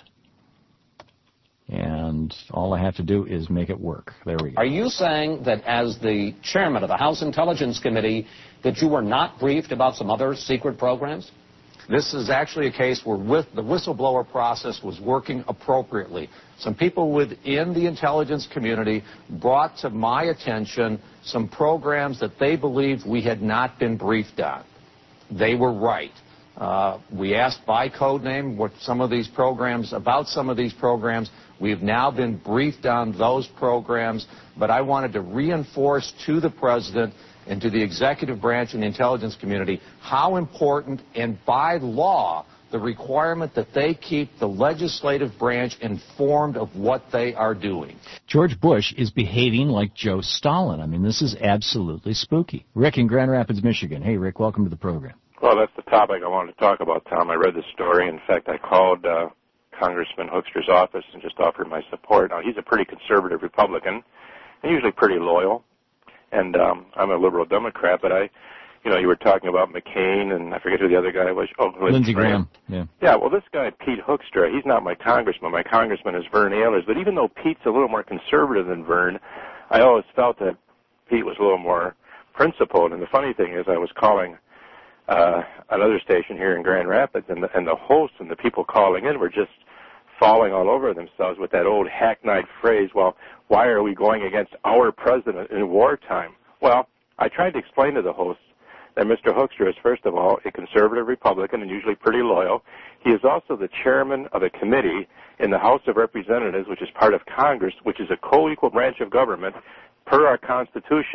B: And all I have to do is make it work. There we go.
T: Are you saying that as the chairman of the House Intelligence Committee that you were not briefed about some other secret programs? This is actually a case where the whistleblower process was working appropriately. Some people within the intelligence community brought to my attention some programs that they believed we had not been briefed on. They were right. We asked by code name about some of these programs. We've now been briefed on those programs, but I wanted to reinforce to the president and to the executive branch and the intelligence community how important, and by law, the requirement that they keep the legislative branch informed of what they are doing.
B: George Bush is behaving like Joe Stalin. I mean, this is absolutely spooky. Rick in Grand Rapids, Michigan. Hey, Rick, welcome to the program.
U: Well, that's the topic I wanted to talk about, Tom. I read the story. In fact, I called Congressman Hoekstra's office and just offered my support. Now, he's a pretty conservative Republican and usually pretty loyal. And I'm a liberal Democrat, but you were talking about McCain, and I forget who the other guy was. Oh,
B: Lindsey Graham.
U: Yeah, well, this guy, Pete Hoekstra, he's not my congressman. My congressman is Vern Ehlers. But even though Pete's a little more conservative than Vern, I always felt that Pete was a little more principled. And the funny thing is I was calling another station here in Grand Rapids, and the hosts and the people calling in were just falling all over themselves with that old hackneyed phrase, well, why are we going against our president in wartime? Well, I tried to explain to the hosts that Mr. Hoekstra is, first of all, a conservative Republican and usually pretty loyal. He is also the chairman of a committee in the House of Representatives, which is part of Congress, which is a co-equal branch of government per our Constitution,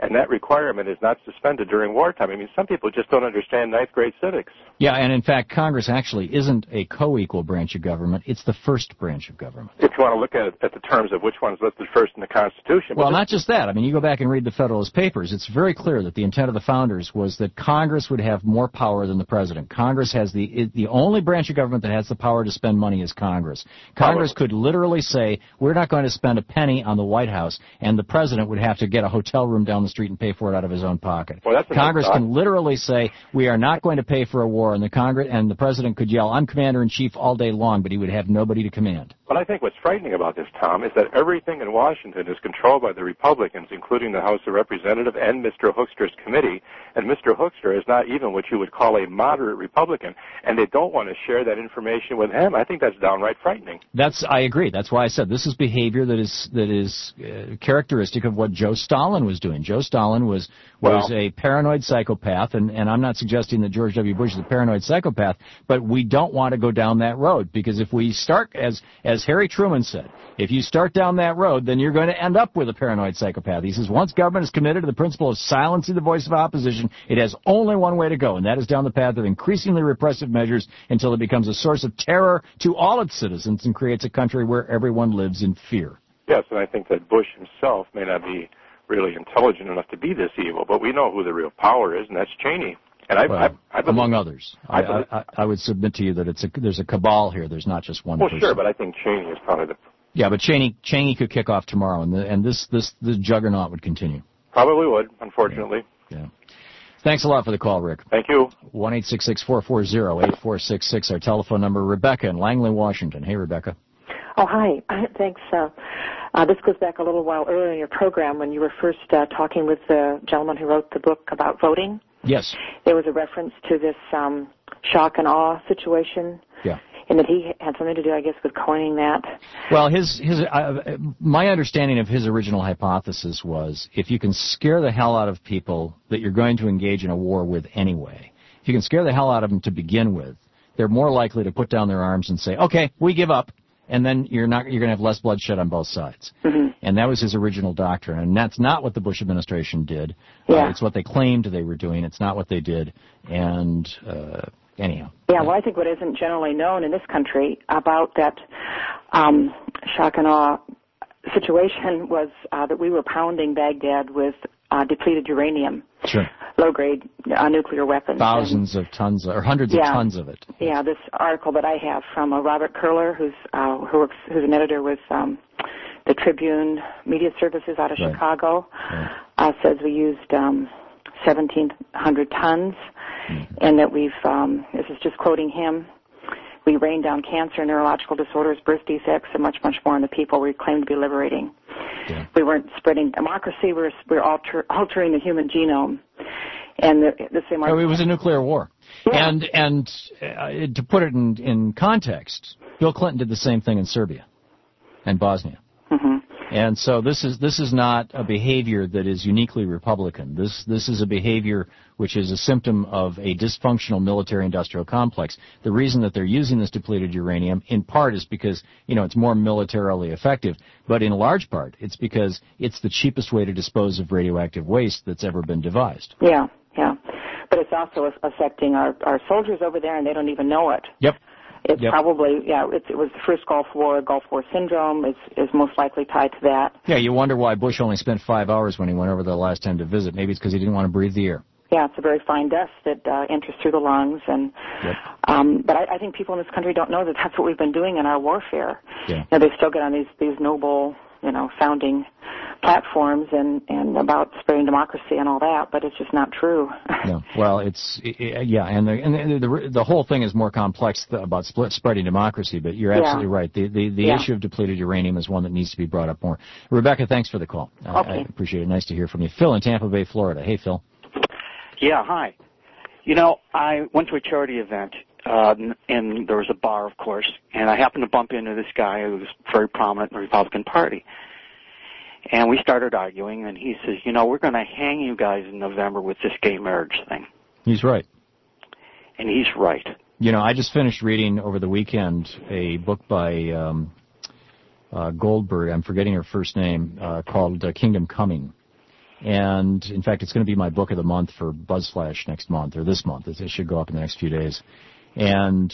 U: and that requirement is not suspended during wartime. I mean, some people just don't understand ninth grade civics.
B: Yeah, and in fact, Congress actually isn't a co-equal branch of government. It's the first branch of government.
U: If you want to look at it at the terms of which one's listed first in the Constitution.
B: Well, not just that. I mean, you go back and read the Federalist Papers. It's very clear that the intent of the founders was that Congress would have more power than the president. Congress has the only branch of government that has the power to spend money is Congress. Congress could literally say, we're not going to spend a penny on the White House, and the president would have to get a hotel room down the street and pay for it out of his own pocket.
U: Well,
B: Congress can literally say, we are not going to pay for a war, and the president could yell, I'm commander-in-chief all day long, but he would have nobody to command.
U: But I think what's frightening about this, Tom, is that everything in Washington is controlled by the Republicans, including the House of Representatives and Mr. Hoekstra's committee, and Mr. Hoekstra is not even what you would call a moderate Republican, and they don't want to share that information with him. I think that's downright frightening.
B: I agree. That's why I said this is behavior that is characteristic of what Joe Stalin was doing. Joe Stalin was a paranoid psychopath, and I'm not suggesting that George W. Bush is a paranoid psychopath, but we don't want to go down that road, because if we start, as Harry Truman said, if you start down that road, then you're going to end up with a paranoid psychopath. He says once government is committed to the principle of silencing the voice of opposition, it has only one way to go, and that is down the path of increasingly repressive measures until it becomes a source of terror to all its citizens and creates a country where everyone lives in fear.
U: Yes, and I think that Bush himself may not be really intelligent enough to be this evil, but we know who the real power is, and that's Cheney. And
B: among others, I would submit to you that there's a cabal here. There's not just one person.
U: Well, sure, but I think Cheney is probably the...
B: Yeah, but Cheney could kick off tomorrow, and this juggernaut would continue.
U: Probably would, unfortunately.
B: Yeah. Thanks a lot for the call, Rick.
U: Thank you.
B: 1-866-440-8466, our telephone number. Rebecca in Langley, Washington. Hey, Rebecca.
C: Oh, hi. Thanks. This goes back a little while earlier in your program when you were first talking with the gentleman who wrote the book about voting.
B: Yes.
C: There was a reference to this shock and awe situation.
B: Yeah.
C: And that he had something to do, I guess, with coining that.
B: Well, my understanding of his original hypothesis was if you can scare the hell out of people that you're going to engage in a war with anyway, if you can scare the hell out of them to begin with, they're more likely to put down their arms and say, okay, we give up. And then you're going to have less bloodshed on both sides. Mm-hmm. And that was his original doctrine. And that's not what the Bush administration did.
C: Yeah.
B: It's what they claimed they were doing. It's not what they did. And anyhow.
C: Yeah, well, I think what isn't generally known in this country about that shock and awe situation was that we were pounding Baghdad with depleted uranium.
B: Sure.
C: Low-grade nuclear weapons.
B: Thousands of tons, or hundreds of tons of it.
C: Yeah, this article that I have from Robert Curler, who's an editor with the Tribune Media Services out of Chicago, says we used 1,700 tons, and that we've, this is just quoting him, we rained down cancer, neurological disorders, birth defects, and much, much more on the people we claim to be liberating. Yeah. We weren't spreading democracy. We're altering the human genome. And the same.
B: It was a nuclear war. Yeah. And to put it in context, Bill Clinton did the same thing in Serbia and Bosnia. Mm-hmm. And so this is not a behavior that is uniquely Republican. This is a behavior which is a symptom of a dysfunctional military-industrial complex. The reason that they're using this depleted uranium, in part, is because it's more militarily effective, but in large part, it's because it's the cheapest way to dispose of radioactive waste that's ever been devised.
C: Yeah, yeah, but it's also affecting our soldiers over there, and they don't even know it.
B: Yep.
C: It's probably, it was the first Gulf War syndrome is most likely tied to that.
B: Yeah, you wonder why Bush only spent 5 hours when he went over there the last time to visit. Maybe it's because he didn't want to breathe the air.
C: Yeah, it's a very fine dust that enters through the lungs. And but I think people in this country don't know that that's what we've been doing in our warfare.
B: Yeah.
C: They still get on these noble, sounding platforms and about spreading democracy and all that, but it's just not true.
B: No. Well, and the whole thing is more complex about spreading democracy, but you're absolutely right. The issue of depleted uranium is one that needs to be brought up more. Rebecca, thanks for the call.
C: Okay.
B: I appreciate it. Nice to hear from you. Phil in Tampa Bay, Florida. Hey, Phil.
V: Yeah, hi. I went to a charity event, and there was a bar, of course, and I happened to bump into this guy who was very prominent in the Republican Party. And we started arguing, and he says, we're going to hang you guys in November with this gay marriage thing.
B: He's right.
V: And he's right.
B: I just finished reading over the weekend a book by Goldberg, I'm forgetting her first name, called Kingdom Coming. And, in fact, it's going to be my book of the month for BuzzFlash next month, or this month. It should go up in the next few days. And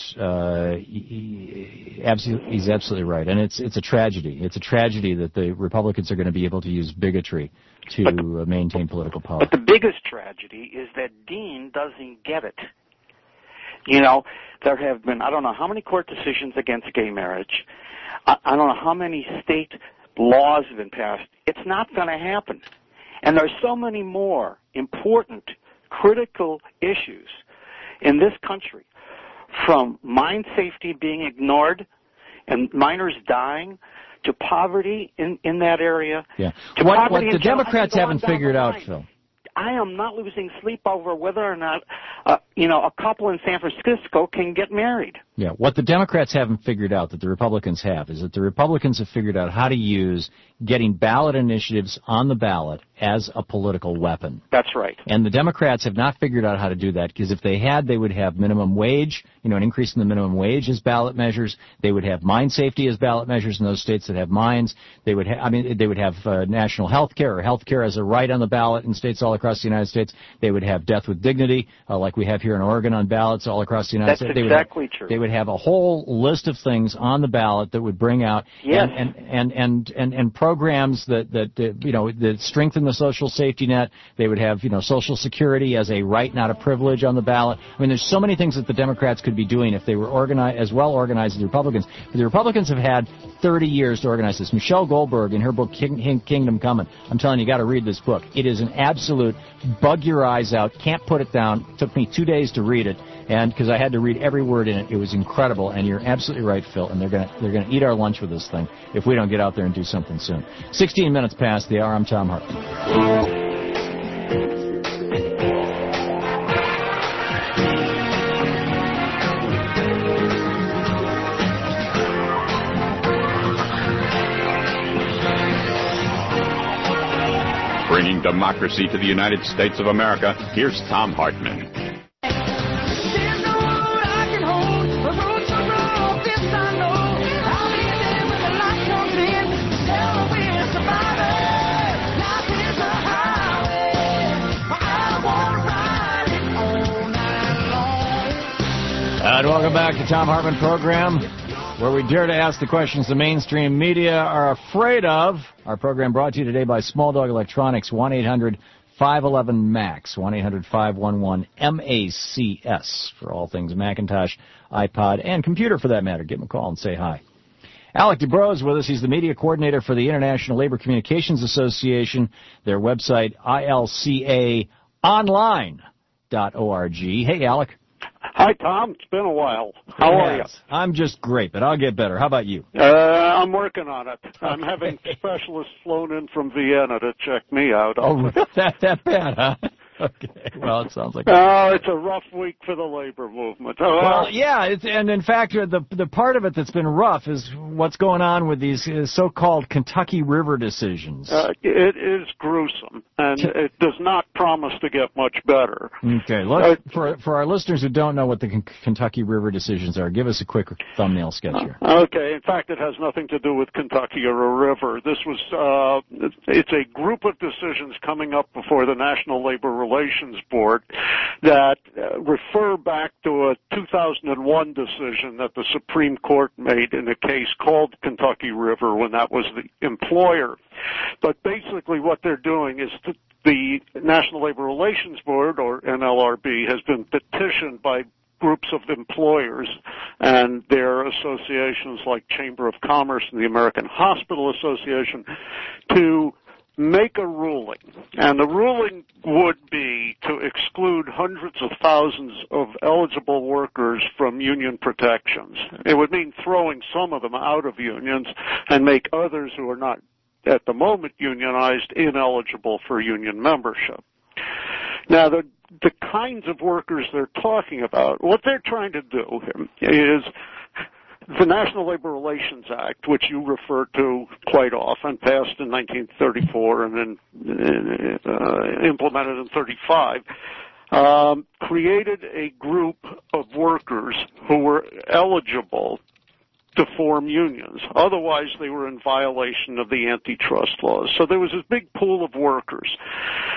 B: he's absolutely right. And it's a tragedy. It's a tragedy that the Republicans are going to be able to use bigotry to maintain political power.
V: But the biggest tragedy is that Dean doesn't get it. You know, there have been, I don't know how many court decisions against gay marriage. I don't know how many state laws have been passed. It's not going to happen. And there's so many more important, critical issues in this country, from mine safety being ignored and miners dying, to poverty in that area.
B: Yeah.
V: To
B: What
V: poverty
B: the Democrats haven't figured out, Phil.
V: I am not losing sleep over whether or not, a couple in San Francisco can get married.
B: Yeah, what the Democrats haven't figured out that the Republicans have is that the Republicans have figured out how to use getting ballot initiatives on the ballot as a political weapon.
V: That's right.
B: And the Democrats have not figured out how to do that, because if they had, they would have minimum wage, an increase in the minimum wage as ballot measures. They would have mine safety as ballot measures in those states that have mines. They would have national health care, or health care as a right on the ballot in states all across the United States. They would have death with dignity, like we have here in Oregon on ballots all across the United States.
V: That's exactly true.
B: They would have a whole list of things on the ballot that would bring out and programs that strengthen the social safety net. They would have Social Security as a right, not a privilege, on the ballot. I mean, there's so many things that the Democrats could be doing if they were as well organized as the Republicans. But the Republicans have had 30 years to organize this. Michelle Goldberg, in her book Kingdom Coming, I'm telling you, got to read this book. It is an absolute bug your eyes out. Can't put it down. It took me 2 days to read it. And because I had to read every word in it, it was incredible. And you're absolutely right, Phil. And they're gonna eat our lunch with this thing if we don't get out there and do something soon. 16 minutes past the hour. I'm Tom Hartman.
A: Bringing democracy to the United States of America, here's Tom Hartman.
B: And welcome back to Tom Hartman Program, where we dare to ask the questions the mainstream media are afraid of. Our program brought to you today by Small Dog Electronics, 1-800-511-MAX, 1-800-511-MACS, for all things Macintosh, iPod, and computer for that matter. Give them a call and say hi. Alec Dubrow is with us. He's the media coordinator for the International Labor Communications Association, their website, ilcaonline.org. Hey, Alec.
D: Hi, Tom. It's been a while. How are you?
B: I'm just great, but I'll get better. How about you?
D: I'm working on it. I'm having specialists flown in from Vienna to check me out.
B: Oh, that bad, huh? Okay. Well, it sounds like
D: it's a rough week for the labor movement.
B: Well, yeah, and in fact, the part of it that's been rough is what's going on with these so-called Kentucky River decisions.
D: It is gruesome, and it does not promise to get much better.
B: Okay, for our listeners who don't know what the Kentucky River decisions are, give us a quick thumbnail sketch here.
D: Okay, in fact, it has nothing to do with Kentucky or a river. This was it's a group of decisions coming up before the National Labor Relations Board that refer back to a 2001 decision that the Supreme Court made in a case called Kentucky River when that was the employer. But basically what they're doing is the National Labor Relations Board, or NLRB, has been petitioned by groups of employers and their associations like Chamber of Commerce and the American Hospital Association to make a ruling, and the ruling would be to exclude hundreds of thousands of eligible workers from union protections. It would mean throwing some of them out of unions and make others who are not at the moment unionized ineligible for union membership. Now, the kinds of workers they're talking about, what they're trying to do is the National Labor Relations Act, which you refer to quite often, passed in 1934 and then implemented in 35, created a group of workers who were eligible to form unions. Otherwise, they were in violation of the antitrust laws. So there was this big pool of workers.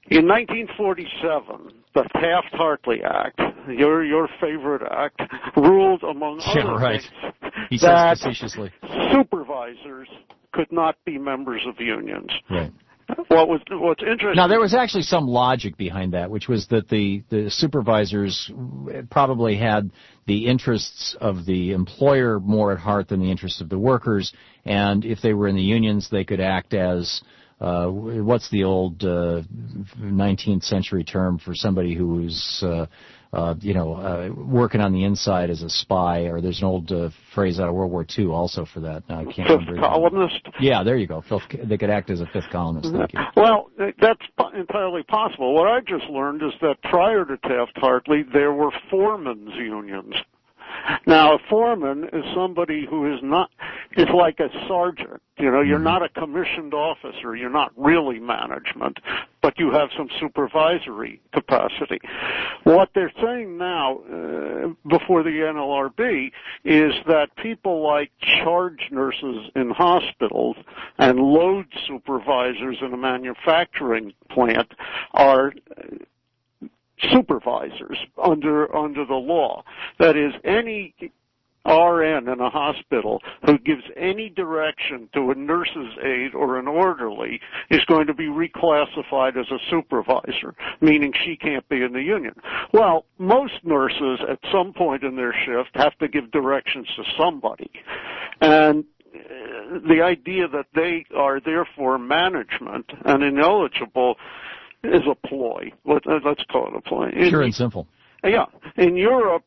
D: In 1947, the Taft-Hartley Act, your favorite act, ruled, among other things,
B: he says facetiously,
D: supervisors could not be members of unions.
B: Right.
D: What's interesting...
B: Now, there was actually some logic behind that, which was that the supervisors probably had the interests of the employer more at heart than the interests of the workers, and if they were in the unions, they could act as... what's the old 19th century term for somebody who's, working on the inside as a spy? Or there's an old phrase out of World War II also for that. I can't remember.
D: Fifth columnist?
B: Yeah, there you go. They could act as a fifth columnist. Thank you.
D: Well, that's entirely possible. What I just learned is that prior to Taft-Hartley, there were foremen's unions. Now, a foreman is somebody who is like a sergeant. You're not a commissioned officer. You're not really management, but you have some supervisory capacity. What they're saying now, before the NLRB, is that people like charge nurses in hospitals and load supervisors in a manufacturing plant are supervisors under the law. That is, any RN in a hospital who gives any direction to a nurse's aide or an orderly is going to be reclassified as a supervisor, meaning she can't be in the union. Well, most nurses at some point in their shift have to give directions to somebody. And the idea that they are therefore management and ineligible is a ploy. Let's call it a ploy.
B: Sure and simple.
D: Yeah. In Europe,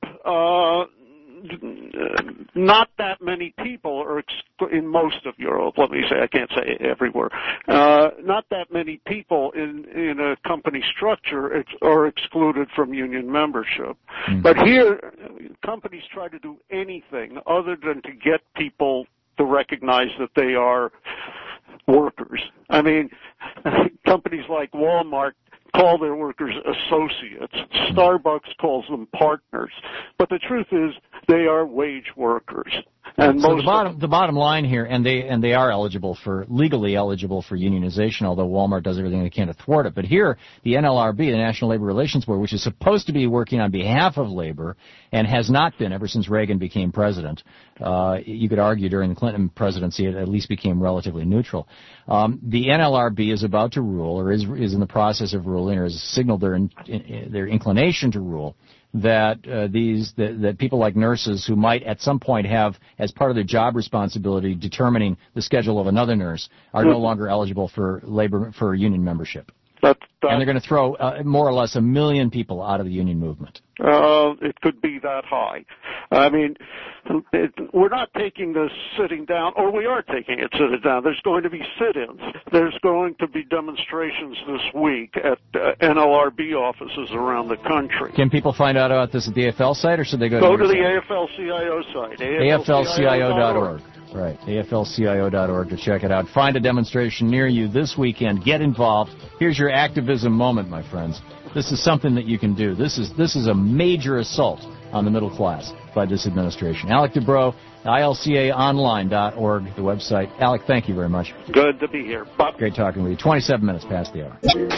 D: not that many people are in most of Europe. Let me say, I can't say everywhere. Not that many people in a company structure are excluded from union membership. Mm-hmm. But here, companies try to do anything other than to get people to recognize that they are workers. I mean, companies like Walmart call their workers associates. Starbucks calls them partners. But the truth is, they are wage workers. And
B: so the bottom line here, and they are legally eligible for unionization, although Walmart does everything they can to thwart it. But here, the NLRB, the National Labor Relations Board, which is supposed to be working on behalf of labor and has not been ever since Reagan became president. You could argue during the Clinton presidency it at least became relatively neutral. The NLRB is about to rule, or is in the process of ruling, or has signaled their inclination to rule, that that people like nurses who might at some point have, as part of their job responsibility, determining the schedule of another nurse, are no longer eligible for union membership. And they're going to throw more or less 1 million people out of the union movement.
D: It could be that high. I mean, we're not taking this sitting down, or we are taking it sitting down. There's going to be sit-ins. There's going to be demonstrations this week at NLRB offices around the country.
B: Can people find out about this at the AFL site, or should they go
D: to the AFL-CIO site?
B: AFLCIO.org. Right, AFLCIO.org to check it out. Find a demonstration near you this weekend. Get involved. Here's your activism moment, my friends. This is something that you can do. This is a major assault on the middle class by this administration. Alec Dubrow, ilcaonline.org, the website. Alec, thank you very much.
D: Good to be here. Bob.
B: Great talking with you. 27 minutes past the hour.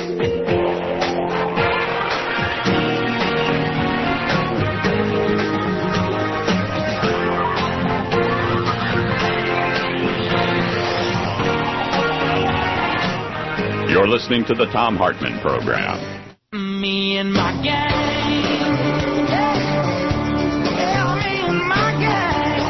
A: You're listening to the Thom Hartmann Program.
O: Me and my gang. Yeah, me and my gang.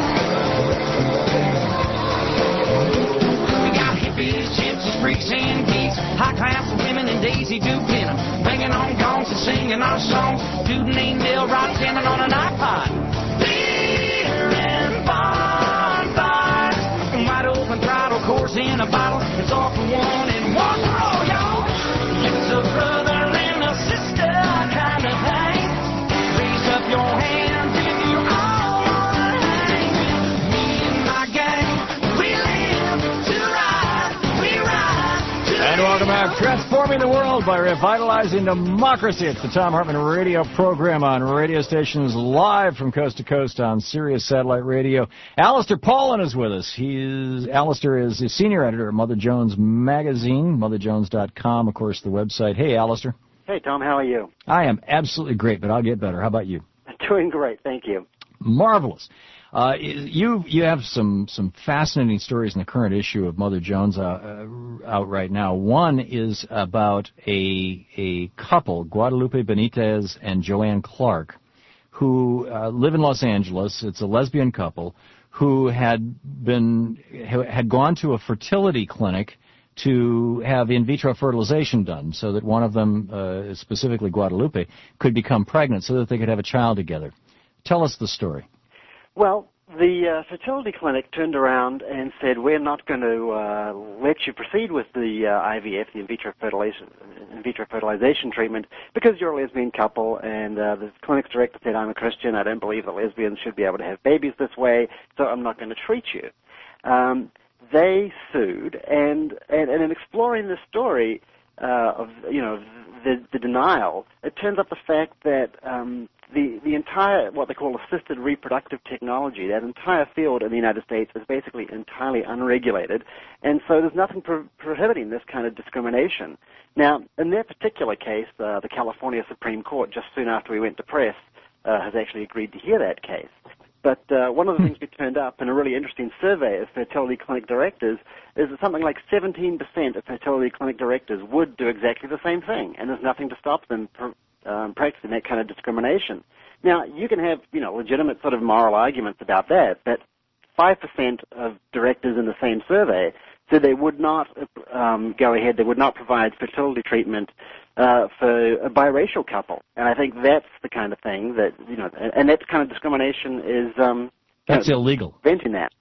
O: We got hippies, gypsies, freaks, and geeks. High class women and Daisy Dupin. Banging on gongs and singing our songs. Dude named Bill Rock jamming on an iPod. Beer and bonfires. Wide open throttle, course in a bottle. It's all for one and one for all, y'all. It's a brother and a sister kind of thing. Raise up your hands if you all want to hang. Me and my gang, we live to ride. We ride to
B: And welcome Welcome back. Transforming the world by revitalizing democracy. It's the Thom Hartmann radio program on radio stations live from coast to coast on Sirius Satellite Radio. Alistair Paulin is with us. Alistair is the senior editor at Mother Jones Magazine, motherjones.com, of course, the website. Hey, Alistair.
E: Hey, Tom, how are you?
B: I am absolutely great, but I'll get better. How about you?
E: Doing great, thank you.
B: Marvelous. You have some fascinating stories in the current issue of Mother Jones out right now. One is about a couple, Guadalupe Benitez and Joanne Clark, who live in Los Angeles. It's a lesbian couple who had gone to a fertility clinic to have in vitro fertilization done so that one of them, specifically Guadalupe, could become pregnant so that they could have a child together. Tell us the story.
E: Well, the fertility clinic turned around and said, we're not going to let you proceed with the IVF, the in vitro fertilization treatment, because you're a lesbian couple, and the clinic's director said, I'm a Christian, I don't believe that lesbians should be able to have babies this way, so I'm not going to treat you. They sued, and in exploring the story of the denial, it turns up the fact that the entire, what they call assisted reproductive technology, that entire field in the United States is basically entirely unregulated, and so there's nothing prohibiting this kind of discrimination. Now, in their particular case, the California Supreme Court, just soon after we went to press, has actually agreed to hear that case. But one of the things we turned up in a really interesting survey of fertility clinic directors is that something like 17% of fertility clinic directors would do exactly the same thing, and there's nothing to stop them practicing that kind of discrimination. Now, you can have, legitimate sort of moral arguments about that, but 5% of directors in the same survey said they would not go ahead, they would not provide fertility treatment for a biracial couple. And I think that's the kind of thing that, and that kind of discrimination is...
B: that's illegal.
E: Preventing that.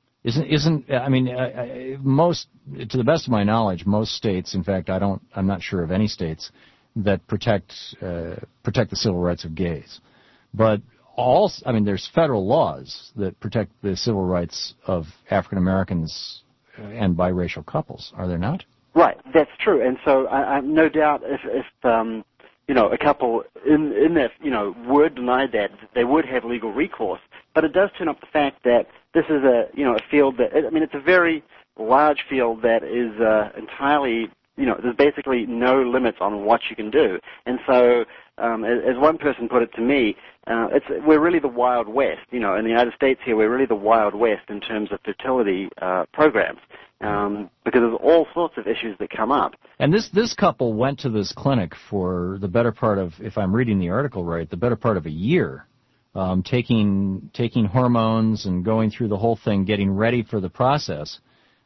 B: Most, to the best of my knowledge, most states, in fact, I'm not sure of any states that protect the civil rights of gays. But there's federal laws that protect the civil rights of African Americans and biracial couples, are there not?
E: Right, that's true. And so I'm no doubt if a couple in that, were denied that, they would have legal recourse. But it does turn up the fact that this is a field that, it's a very large field that is entirely, there's basically no limits on what you can do. And so, as one person put it to me, we're really the Wild West. In the United States here, we're really the Wild West in terms of fertility programs, because there's all sorts of issues that come up.
B: And this couple went to this clinic for the better part of, if I'm reading the article right, the better part of a year, taking hormones and going through the whole thing, getting ready for the process.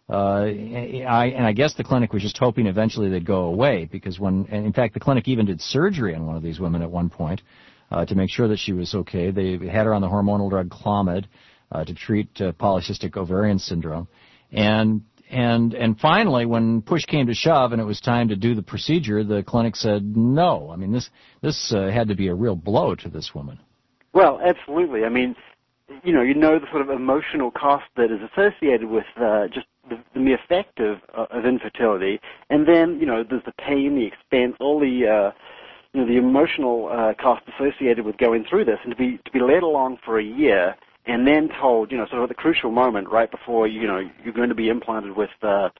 B: I guess the clinic was just hoping eventually they'd go away, because in fact the clinic even did surgery on one of these women at one point to make sure that she was okay. They had her on the hormonal drug Clomid to treat polycystic ovarian syndrome, and finally, when push came to shove and it was time to do the procedure, the clinic said no. This had to be a real blow to this woman.
E: Well, absolutely. The sort of emotional cost that is associated with just the mere fact of infertility, and then there's the pain, the expense, all the the emotional cost associated with going through this, and to be led along for a year and then told, sort of at the crucial moment right before you're going to be implanted with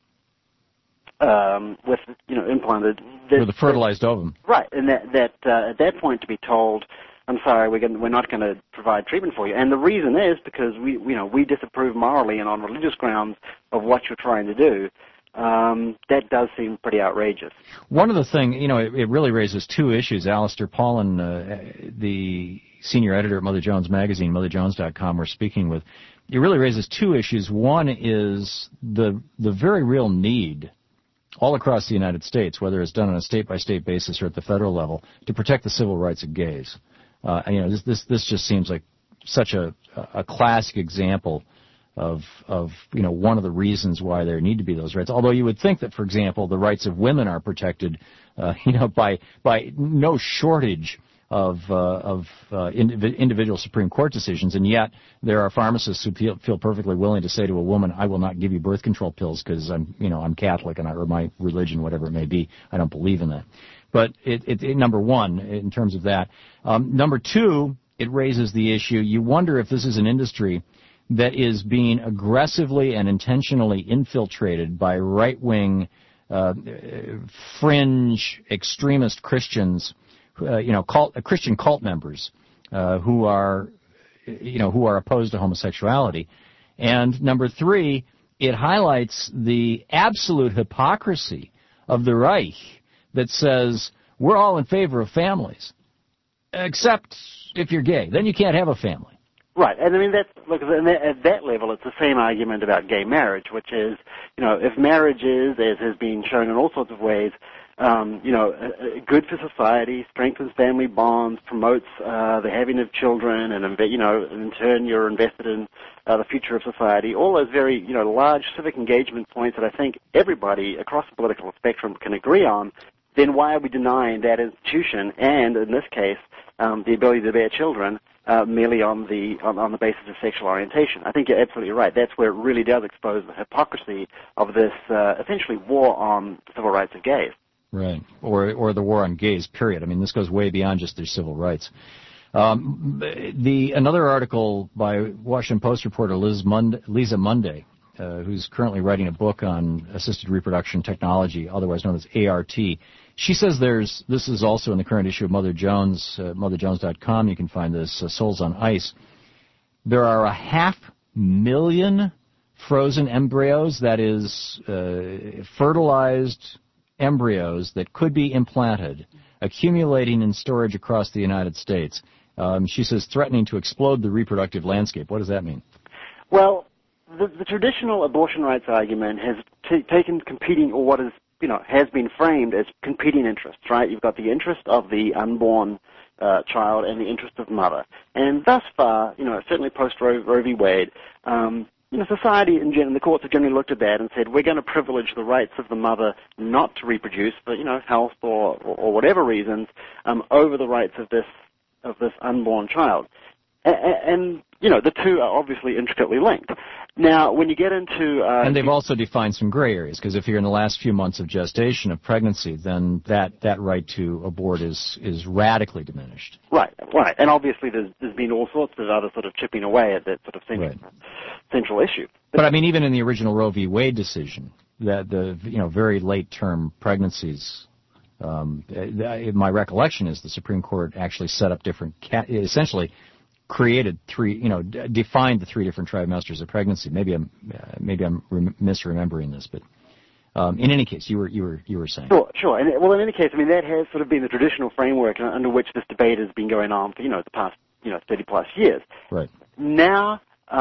E: implanted
B: with a fertilized ovum,
E: right? And that at that point to be told, I'm sorry, we're not going to provide treatment for you. And the reason is because we disapprove morally and on religious grounds of what you're trying to do. That does seem pretty outrageous.
B: One of the things, it really raises two issues. Alistair Paulin, the senior editor at Mother Jones Magazine, motherjones.com, we're speaking with. It really raises two issues. One is the very real need all across the United States, whether it's done on a state-by-state basis or at the federal level, to protect the civil rights of gays. This just seems like such a classic example of one of the reasons why there need to be those rights. Although you would think that, for example, the rights of women are protected, by no shortage individual Supreme Court decisions, and yet there are pharmacists who feel perfectly willing to say to a woman, "I will not give you birth control pills because I'm Catholic or my religion, whatever it may be, I don't believe in that." But number one, in terms of that. Number two, it raises the issue. You wonder if this is an industry that is being aggressively and intentionally infiltrated by right-wing, fringe, extremist Christians, Christian cult members, who are opposed to homosexuality. And number three, it highlights the absolute hypocrisy of the Reich that says we're all in favor of families, except if you're gay, then you can't have a family.
E: Right, and I mean at that level, it's the same argument about gay marriage, which is, if marriage is, as has been shown in all sorts of ways, good for society, strengthens family bonds, promotes the having of children, and in turn you're invested in the future of society. All those very large civic engagement points that I think everybody across the political spectrum can agree on. Then why are we denying that institution and, in this case, the ability to bear children merely on the basis of sexual orientation? I think you're absolutely right. That's where it really does expose the hypocrisy of this essentially war on civil rights of gays.
B: Right, or the war on gays, period. I mean, this goes way beyond just their civil rights. Another article by Washington Post reporter Lisa Monday, who's currently writing a book on assisted reproduction technology, otherwise known as ART. She says this is also in the current issue of Mother Jones, motherjones.com. You can find this, Souls on Ice. There are 500,000 frozen embryos, that is, fertilized embryos that could be implanted, accumulating in storage across the United States. She says threatening to explode the reproductive landscape. What does that mean?
E: Well, the traditional abortion rights argument has taken competing, or what is has been framed as competing interests, right? You've got the interest of the unborn child and the interest of the mother. And thus far, certainly post Roe v. Wade, society in general, the courts have generally looked at that and said, we're going to privilege the rights of the mother not to reproduce for, health or whatever reasons, over the rights of this unborn child. And the two are obviously intricately linked. Now, when you get into...
B: and they've also defined some gray areas, because if you're in the last few months of gestation, of pregnancy, then that right to abort is radically diminished.
E: Right. And obviously there's been all sorts of other sort of chipping away at that sort of central issue.
B: But I mean, even in the original Roe v. Wade decision, that the very late-term pregnancies... my recollection is the Supreme Court actually set up different, essentially created defined the three different trimesters of pregnancy. Maybe I'm misremembering this, but in any case, you were saying.
E: Sure. And in any case, I mean that has sort of been the traditional framework under which this debate has been going on for the past 30 plus years.
B: Right.
E: Now.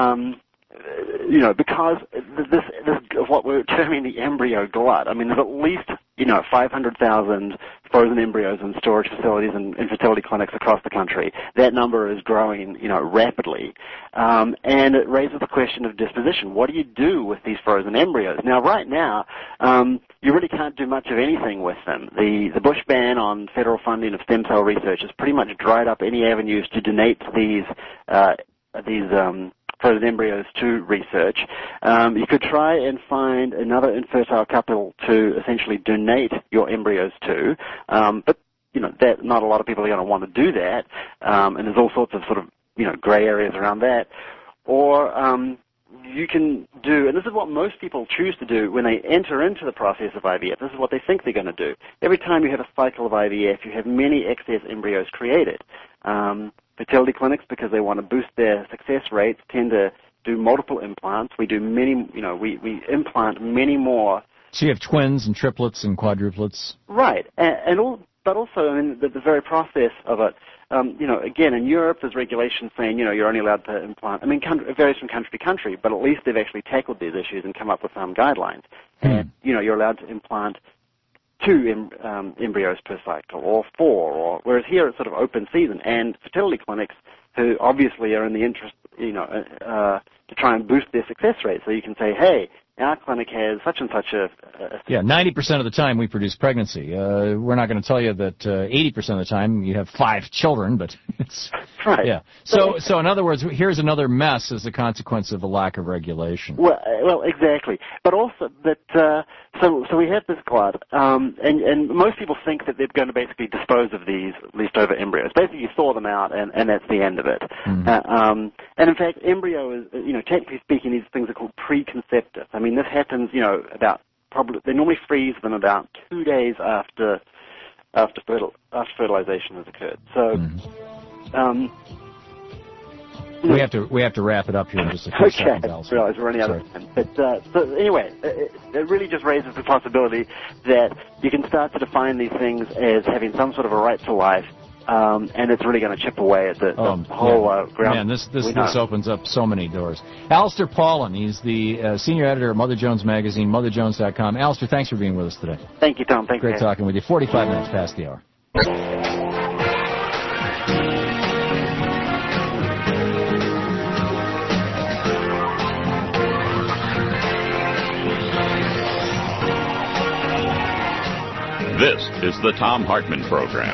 E: Because this what we're terming the embryo glut. I mean, there's at least 500,000 frozen embryos in storage facilities and infertility clinics across the country. That number is growing, rapidly, and it raises the question of disposition. What do you do with these frozen embryos? Now, right now, you really can't do much of anything with them. The Bush ban on federal funding of stem cell research has pretty much dried up any avenues to donate these frozen embryos to research. You could try and find another infertile couple to essentially donate your embryos to, but that not a lot of people are going to want to do that, and there's all sorts of sort of gray areas around that. Or you can do, and this is what most people choose to do when they enter into the process of IVF. This is what they think they're going to do. Every time you have a cycle of IVF, you have many excess embryos created. Fertility clinics, because they want to boost their success rates, tend to do multiple implants. We do many, we implant many more.
B: So you have twins and triplets and quadruplets.
E: Right, but also, I mean, the very process of it. Again, in Europe, there's regulations saying, you're only allowed to implant. I mean, it varies from country to country, but at least they've actually tackled these issues and come up with some guidelines. And you're allowed to implant 2 embryos per cycle, or 4, whereas here it's sort of open season. And fertility clinics, who obviously are in the interest, to try and boost their success rate. So you can say, hey, our clinic has such and such a
B: yeah, 90% of the time we produce pregnancy. We're not going to tell you that 80% of the time you have 5 children, but it's
E: right.
B: Yeah. So in other words, here's another mess as a consequence of a lack of regulation.
E: Well, exactly. But also that so we have this glut, and most people think that they're going to basically dispose of these leftover embryos. Basically, you thaw them out, and that's the end of it. Mm-hmm. And in fact, embryo is, technically speaking, these things are called preconceptive. I mean, this happens, they normally freeze them about 2 days after fertilization has occurred. So,
B: we have to wrap it up here in just a few seconds.
E: I realize we're running out of time. But so anyway, it really just raises the possibility that you can start to define these things as having some sort of a right to life. And it's really going to chip away at the whole ground.
B: Man, this opens up so many doors. Alistair Paulin, he's the senior editor of Mother Jones Magazine, motherjones.com. Alistair, thanks for being with us today.
E: Thank you, Tom.
B: Great talking with you. 45 minutes past the hour.
A: This is the Thom Hartmann Program.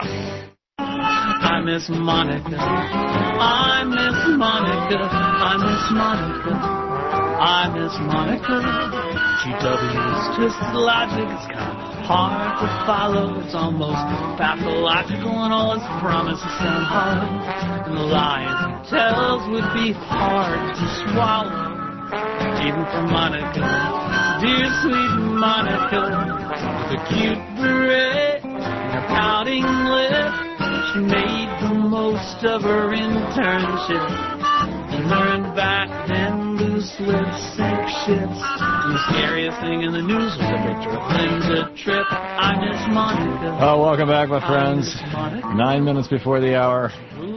O: I miss Monica. I miss Monica. I miss Monica. I miss Monica. GW is just logic. It's kind of hard to follow. It's almost pathological, and all its promises sound hard. And the lies he tells would be hard to swallow, even for Monica. Dear sweet Monica, with a cute beret and a pouting lip. She made the most of her internship and learned back then loose lips sink ships. And the scariest thing in the news was a picture of Linda Tripp. I miss Monica.
B: Oh, welcome back, my friends. 9 minutes before the hour.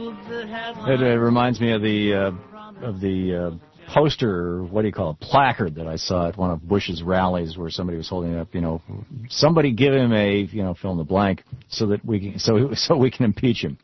B: It reminds me of the poster, what do you call it, placard that I saw at one of Bush's rallies where somebody was holding up, somebody give him a, fill in the blank so that we can impeach him.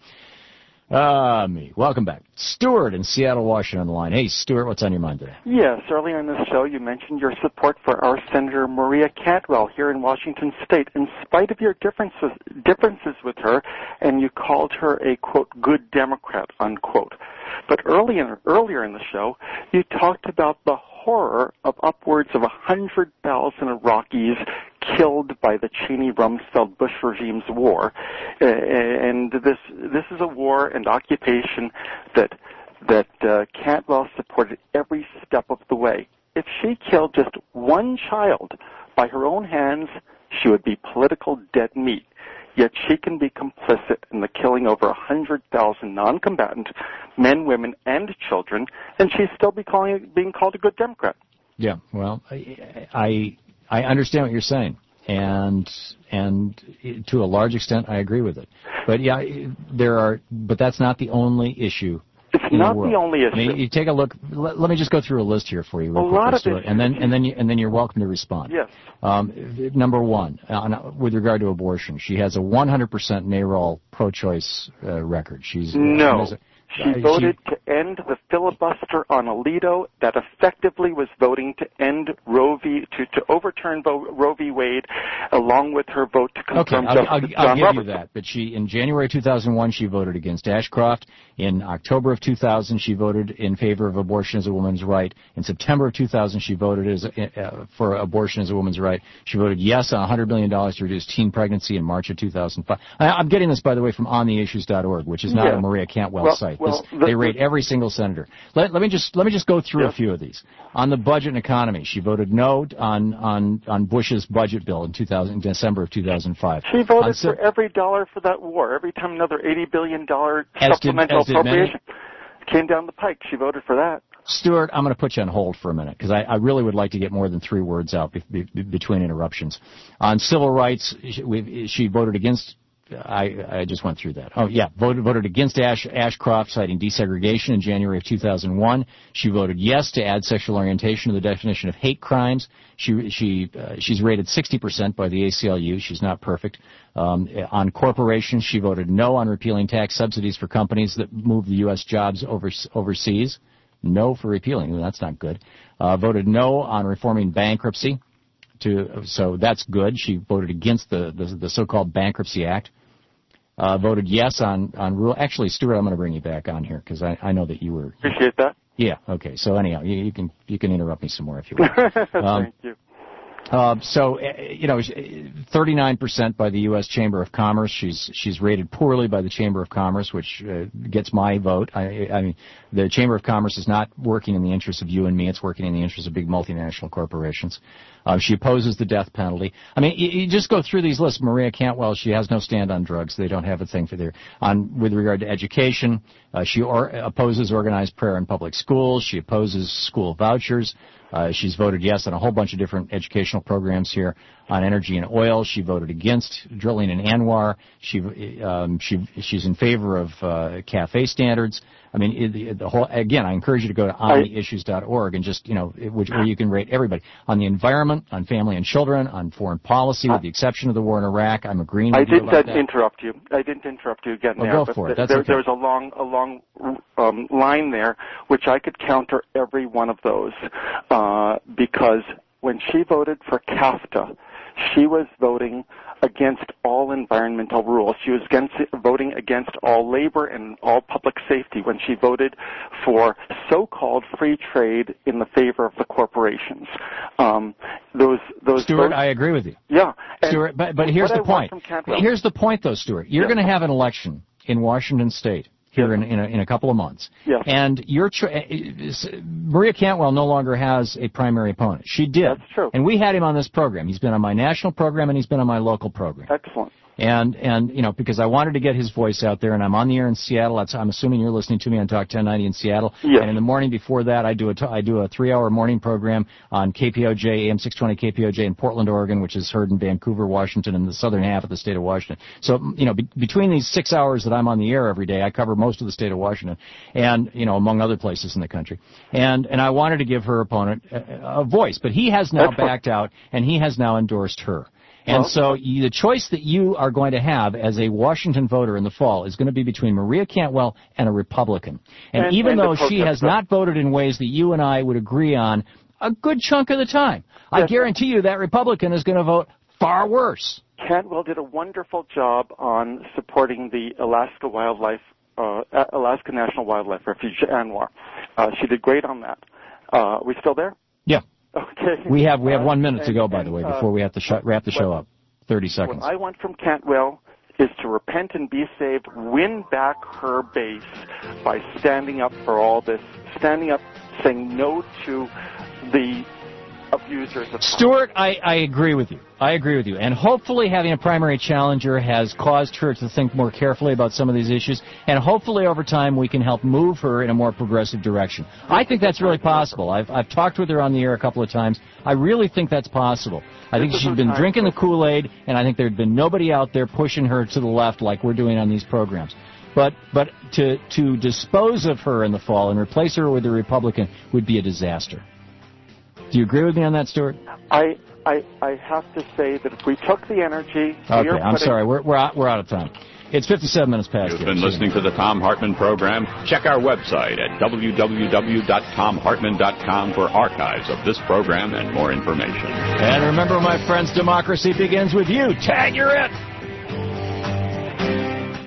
B: Me. Welcome back. Stuart in Seattle, Washington on the line. Hey, Stuart, what's on your mind today?
F: Yes, earlier in this show you mentioned your support for our Senator Maria Cantwell here in Washington State, in spite of your differences with her, and you called her a, quote, good Democrat, unquote. But earlier in the show, you talked about the horror of upwards of 100,000 Iraqis killed by the Cheney-Rumsfeld-Bush regime's war, and this is a war and occupation that Cantwell supported every step of the way. If she killed just one child by her own hands, she would be political dead meat. Yet she can be complicit in the killing over 100,000 non-combatant men, women, and children, and she's still being called a good Democrat.
B: Yeah, well, I understand what you're saying, and to a large extent, I agree with it. But yeah, but that's not the only issue.
F: It's not the only issue.
B: I mean, you take a look. Let me just go through a list here for you, real quick, Stuart, and then you're welcome to respond.
F: Yes.
B: Number one, with regard to abortion, she has a 100% NARAL pro-choice record. She
F: voted to end the filibuster on Alito that effectively was voting to end Roe v. to overturn Roe v. Wade, along with her vote to confirm Justice John
B: I'll give
F: Roberts.
B: you that. But in January 2001, she voted against Ashcroft. In October of 2000, she voted in favor of abortion as a woman's right. In September of 2000, she voted for abortion as a woman's right. She voted yes on $100 million to reduce teen pregnancy in March of 2005. I'm getting this, by the way, from ontheissues.org, which is not a Maria Cantwell site. They rate every single senator. Let me just go through a few of these. On the budget and economy, she voted no on Bush's budget bill in December of 2005.
F: She voted for every dollar for that war. Every time another $80 billion supplemental appropriation came down the pike, she voted for that.
B: Stuart, I'm going to put you on hold for a minute because I really would like to get more than 3 words out between interruptions. On civil rights, she voted against. I just went through that. Oh, yeah, voted against Ashcroft, citing desegregation in January of 2001. She voted yes to add sexual orientation to the definition of hate crimes. She's rated 60% by the ACLU. She's not perfect. On corporations, she voted no on repealing tax subsidies for companies that move the U.S. jobs overseas. no for repealing. That's not good. Voted no on reforming bankruptcy. So that's good. She voted against the so-called Bankruptcy Act. Voted yes on rule. Actually, Stuart, I'm going to bring you back on here because I know that you were.
F: Appreciate that.
B: Yeah. Okay. So anyhow, you can interrupt me some more if you want.
F: Thank you.
B: 39% by the U.S. Chamber of Commerce. She's rated poorly by the Chamber of Commerce, which gets my vote. I mean, the Chamber of Commerce is not working in the interest of you and me. It's working in the interest of big multinational corporations. She opposes the death penalty. I mean, you just go through these lists. Maria Cantwell, she has no stand on drugs. They don't have a thing for their with regard to education. She opposes organized prayer in public schools. She opposes school vouchers. She's voted yes on a whole bunch of different educational programs here on energy and oil. She voted against drilling in Anwar. She's in favor of CAFE standards. I mean, again, I encourage you to go to omniissues.org and just, where you can rate everybody. On the environment, on family and children, on foreign policy, with the exception of the war in Iraq, I'm agreeing with you about that.
F: I didn't interrupt you again there.
B: Go for it.
F: There was a long line there, which I could counter every one of those, because when she voted for CAFTA, she was voting against all environmental rules. She was voting against all labor and all public safety when she voted for so-called free trade in the favor of the corporations.
B: Stuart, I agree with you.
F: Yeah.
B: Stuart, but here's the point. Here's the point, though, Stuart. You're going to have an election in Washington State here in a couple of months.
F: Yes.
B: And Maria Cantwell no longer has a primary opponent. She did.
F: That's true.
B: And we had him on this program. He's been on my national program and he's been on my local program.
F: Excellent.
B: And because I wanted to get his voice out there, and I'm on the air in Seattle. I'm assuming you're listening to me on Talk 1090 in Seattle.
F: Yes.
B: And in the morning before that, I do a 3-hour morning program on KPOJ, AM 620 KPOJ in Portland, Oregon, which is heard in Vancouver, Washington, and the southern half of the state of Washington. So, between these 6 hours that I'm on the air every day, I cover most of the state of Washington, and, among other places in the country. And I wanted to give her opponent a voice, but he has now backed out, and he has now endorsed her. And so the choice that you are going to have as a Washington voter in the fall is going to be between Maria Cantwell and a Republican. And even though she has not voted in ways that you and I would agree on a good chunk of the time, I guarantee you that Republican is going to vote far worse.
F: Cantwell did a wonderful job on supporting the Alaska National Wildlife Refuge, Anwar. She did great on that. We still there?
B: Yeah.
F: Okay.
B: We have 1 minute to go, by the way, before we have to wrap the show up. 30 seconds.
F: What I want from Cantwell is to repent and be saved, win back her base by standing up for all this, standing up, saying no to the abusers of
B: Stuart, I agree with you. And hopefully having a primary challenger has caused her to think more carefully about some of these issues, and hopefully over time we can help move her in a more progressive direction. I think that's really possible. I've talked with her on the air a couple of times. I really think that's possible. I think she's been drinking the Kool-Aid, and I think there'd been nobody out there pushing her to the left like we're doing on these programs. But to dispose of her in the fall and replace her with a Republican would be a disaster. Do you agree with me on that, Stuart?
F: I have to say that if we took the energy...
B: Okay, I'm sorry. We're out of time. It's 57 minutes past.
A: You've been listening to the Thom Hartmann program. Check our website at www.thomhartmann.com for archives of this program and more information.
B: And remember, my friends, democracy begins with you. Tag, you're it.